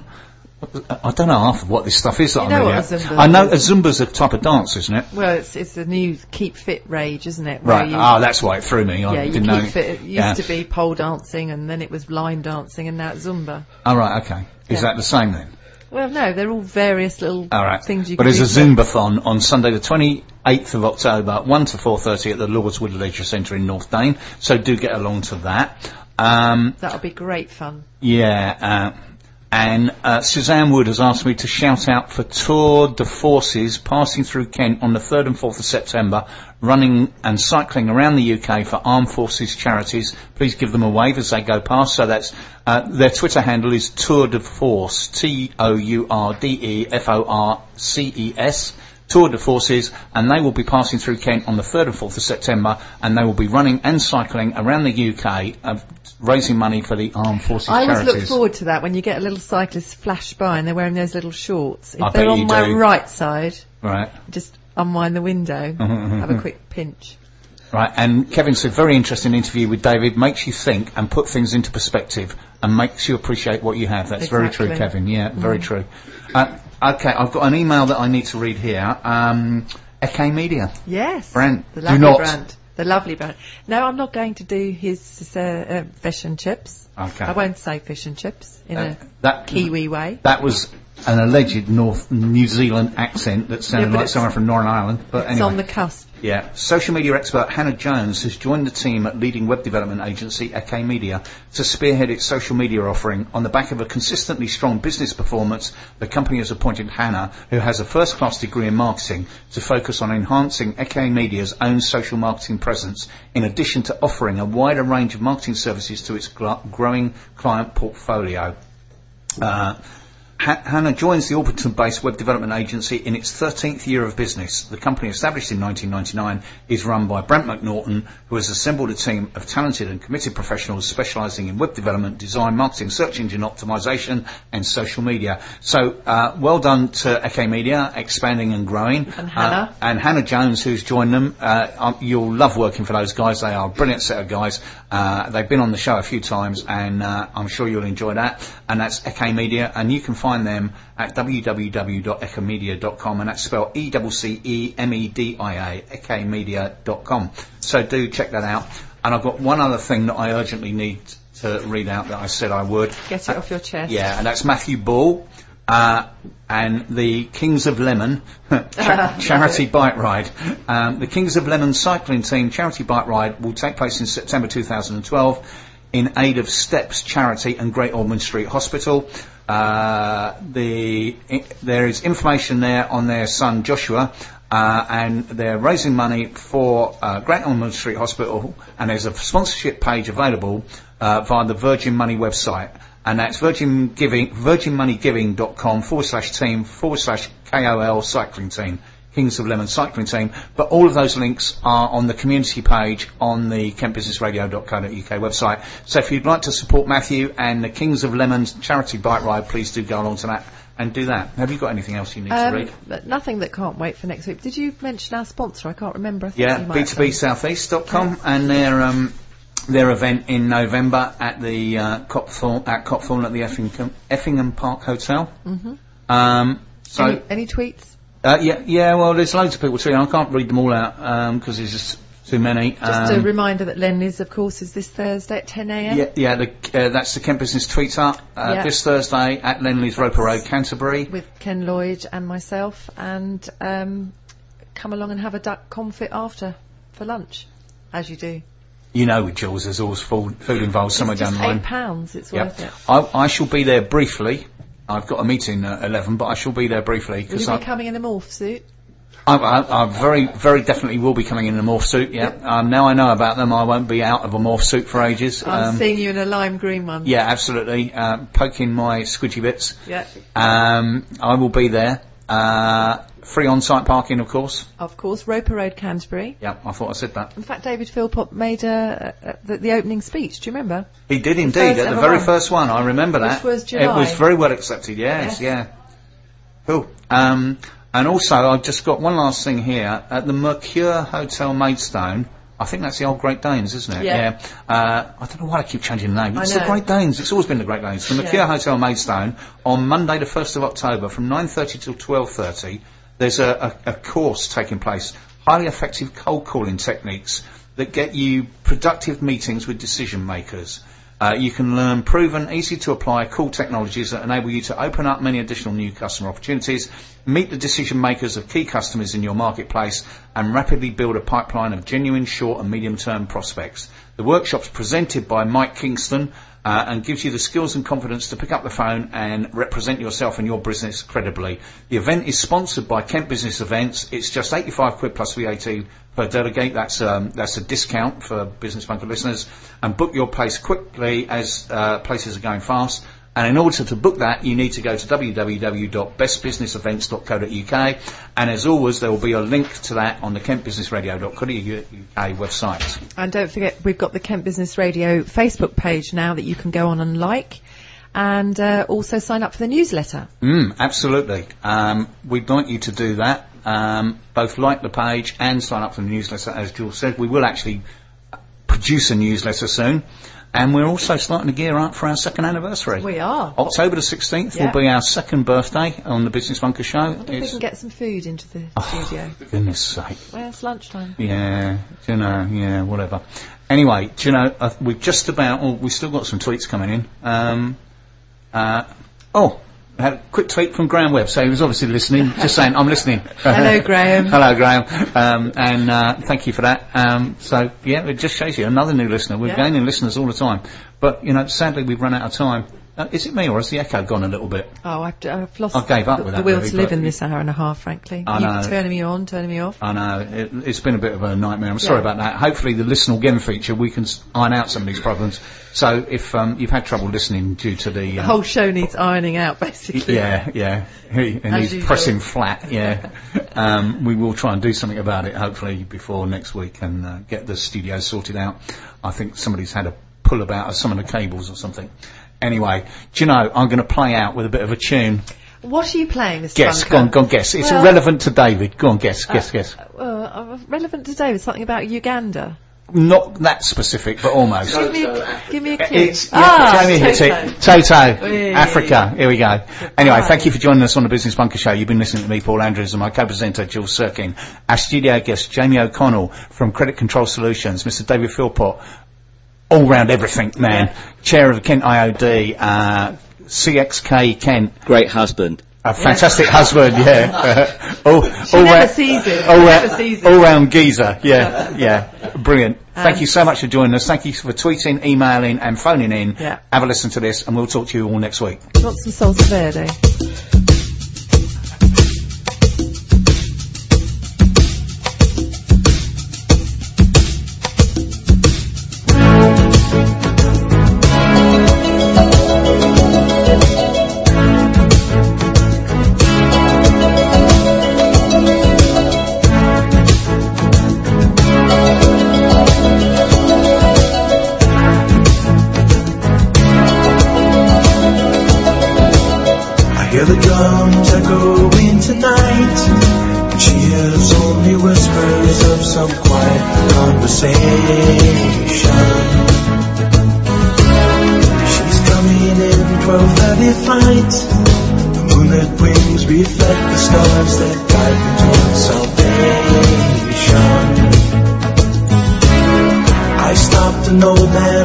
I don't know half of what this stuff is that You I'm know reading what a out. Zumba I know a is. Zumba's a type of dance, isn't it? Well, it's it's the new keep fit rage, isn't it? Where Right. You, Ah, that's why it threw me. I yeah, you didn't keep know. fit. It used Yeah. to be pole dancing, and then it was line dancing, and now it's Zumba. All right. Okay. Is Yeah. that the same then? Well, no, they're all various little All right. things you but can there's do. a Zumbathon on Sunday the twenty-eighth of October, one to four thirty at the Lordswood Leisure Centre in North Dane. So do get along to that. Um, That'll be great fun. yeah. Uh, and uh, Suzanne Wood has asked me to shout out for Tour de Forces passing through Kent on the third and fourth of September, running and cycling around the U K for Armed Forces charities. Please give them a wave as they go past. So that's uh, their Twitter handle is Tour de Force, T O U R D E F O R C E S. Tour de Forces, and they will be passing through Kent on the third and fourth of September, and they will be running and cycling around the U K, uh, raising money for the Armed Forces I always charities. look forward to that when you get a little cyclist flash by and they're wearing those little shorts. If I they're bet on you my do. right side, Right. just unwind the window, have a quick pinch. Right, and Kevin said, very interesting interview with David, makes you think and put things into perspective and makes you appreciate what you have. That's very true, Exactly. Kevin. Yeah, very true. Uh, okay, I've got an email that I need to read here. Um, Eke Media. Yes. Brand. The Do lovely not. brand. The lovely brand. No, I'm not going to do his uh, uh, fish and chips. Okay. I won't say fish and chips in Uh, a that, Kiwi way. That was an alleged North New Zealand accent that sounded Yeah, but like it's- someone from Northern Ireland. But It's anyway. on the cusp. Yeah. Social media expert Hannah Jones has joined the team at leading web development agency Eke Media to spearhead its social media offering. On the back of a consistently strong business performance, the company has appointed Hannah, who has a first-class degree in marketing, to focus on enhancing Eke Media's own social marketing presence, in addition to offering a wider range of marketing services to its gl- growing client portfolio. Uh, Ha- Hannah joins the Orpington-based web development agency in its thirteenth year of business. The company, established in nineteen ninety-nine, is run by Brent McNaughton, who has assembled a team of talented and committed professionals specialising in web development, design, marketing, search engine optimisation and social media. So, uh, well done to Eke Media, expanding and growing. And Hannah. Uh, and Hannah Jones, who's joined them. Uh, um, you'll love working for those guys. They are a brilliant set of guys. Uh, they've been on the show a few times, and uh, I'm sure you'll enjoy that. And that's Eke Media, and you can find them at w w w dot ekemedia dot com, and that's spelled E C C E M E D I A, ekemedia dot com. So do check that out. And I've got one other thing that I urgently need to read out that I said I would. Get it uh, off your chest. Yeah, and that's Matthew Ball. Uh, and the Kings of Lemon cha- charity bike ride. Um, the Kings of Lemon cycling team charity bike ride will take place in September two thousand twelve in aid of Steps Charity and Great Ormond Street Hospital. Uh, the I, there is information there on their son Joshua, uh, and they're raising money for uh, Great Ormond Street Hospital, and there's a sponsorship page available uh, via the Virgin Money website. And that's Virgin Giving, virginmoneygiving.com forward slash team forward slash K O L cycling team, Kings of Lemon cycling team. But all of those links are on the community page on the kent business radio dot co dot U K website. So if you'd like to support Matthew and the Kings of Lemon charity bike ride, please do go along to that and do that. Have you got anything else you need Um, to read? but nothing that can't wait for next week. Did you mention our sponsor? I can't remember. I think Yeah, you might B have two B done. southeast dot com and their um, their event in November at the uh, Copthorne at Copthorne at the Effingham, Effingham Park Hotel. Mm-hmm. Um, so Any, any tweets? uh, yeah, yeah. Well, there's loads of people tweeting. I can't read them all out because there's just too many. Just um, a reminder that Lenley's, of course, is this Thursday at ten a m. yeah, yeah. The, uh, that's the Kent Business Tweeter uh, Yeah. this Thursday at Lenley's Roper Road, Canterbury. With Ken Lloyd and myself, and um, come along and have a duck confit after for lunch, as you do. You know, with Jules, there's always food, food involved somewhere It's down just the line. eight pounds. It's Yep. worth it. I, I shall be there briefly. I've got a meeting at eleven, but I shall be there briefly Will because you I. be coming in a morph suit? I, I, I very, very definitely will be coming in a morph suit, yeah. Um, now I know about them, I won't be out of a morph suit for ages. I'm Um, seeing you in a lime green one. yeah, absolutely. Uh, poking my squidgy bits. Yeah. Um, I will be there. Uh, free on-site parking, of course. Of course, Roper Road, Canterbury. Yeah, I thought I said that. In fact, David Philpott made uh, uh, the, the opening speech. Do you remember? He did indeed, first at the ever very one. first one. I remember that. Which was It July. was very well accepted, yes, Yes. yeah. Cool. Um, and also, I've just got one last thing here. At the Mercure Hotel Maidstone, I think that's the old Great Danes, isn't it? Yeah. Uh, I don't know why I keep changing the name. I It's the know. Great Danes. It's always been the Great Danes. The Mercure Yeah. Hotel Maidstone, on Monday the first of October, from nine thirty till twelve thirty, there's a, a, a course taking place. Highly effective cold calling techniques that get you productive meetings with decision makers. Uh, you can learn proven, easy to apply, cool technologies that enable you to open up many additional new customer opportunities, meet the decision makers of key customers in your marketplace, and rapidly build a pipeline of genuine short and medium term prospects. The workshop's presented by Mike Kingston uh, and gives you the skills and confidence to pick up the phone and represent yourself and your business credibly. The event is sponsored by Kent Business Events. It's just eighty-five quid plus V A T per delegate. That's um, that's a discount for Business Bunker listeners. And book your place quickly as uh, places are going fast. And in order to book that, you need to go to w w w dot best business events dot co dot u k. And as always, there will be a link to that on the kent business radio dot co dot u k website. And don't forget, we've got the Kent Business Radio Facebook page now that you can go on and like, and uh, also sign up for the newsletter. Mm, absolutely. Um, we'd like you to do that. Um, both like the page and sign up for the newsletter. As Jules said, we will actually produce a newsletter soon. And we're also starting to gear up for our second anniversary. We are. October the sixteenth Yeah. will be our second birthday on the Business Bunker Show. I wonder if we can get some food into the studio. For goodness sake. Well, it's lunchtime. Yeah, do you know, yeah, whatever. Anyway, do you know, uh, we've just about, oh, we've still got some tweets coming in. Um, uh, oh, I had a quick tweet from Graham Webb, so he was obviously listening, just saying, I'm listening. Hello, Graham. Hello, Graham. Um, and uh, thank you for that. Um, so, yeah, it just shows you another new listener. We're Yeah. gaining listeners all the time. But, you know, sadly, we've run out of time. Uh, is it me, or has the echo gone a little bit? Oh, I've, I've lost I gave up the, with the that, will really, to live but- in this hour and a half, frankly. I You know. turning me on, turning me off. I know, it, it's been a bit of a nightmare. I'm sorry Yeah. about that. Hopefully the Listen Again feature, we can s- iron out some of these problems. So if um, you've had trouble listening due to the... The Uh, whole show needs ironing out, basically. yeah, yeah, he, and As he's usual. pressing flat, yeah. um, we will try and do something about it, hopefully, before next week and uh, get the studio sorted out. I think somebody's had a pull about of some of the cables or something. Anyway, do you know, I'm going to play out with a bit of a tune. What are you playing, Mister Guess, Bunker? go on, go on, guess. It's Well- irrelevant to David. Go on, guess, guess, guess. Uh, uh, relevant today with something about Uganda. Not that specific, but almost. Give me a, give me a clue. It's, yeah, ah, Jamie hit Toto. it. Toto. Hey. Africa. Here we go. Anyway, Right. thank you for joining us on the Business Bunker Show. You've been listening to me, Paul Andrews, and my co-presenter, Jill Sirkin. Our studio guest, Jamie O'Connell from Credit Control Solutions. Mister David Philpott, all-round everything man. Chair of the Kent I O D, uh, C X K Kent. Great husband. A fantastic husband, yeah. all, She all never round- sees it. all She round- never sees it. all round geezer, yeah, yeah. Brilliant. Thank Um, you so much for joining us. Thank you for tweeting, emailing and phoning in. Yeah. Have a listen to this and we'll talk to you all next week. Do you want some salsa verde? I hear the drums echoing tonight, and she hears only whispers of some quiet conversation. She's coming in twelve thirty flight. The moonlit wings reflect the stars that guide me towards salvation. I stopped an old man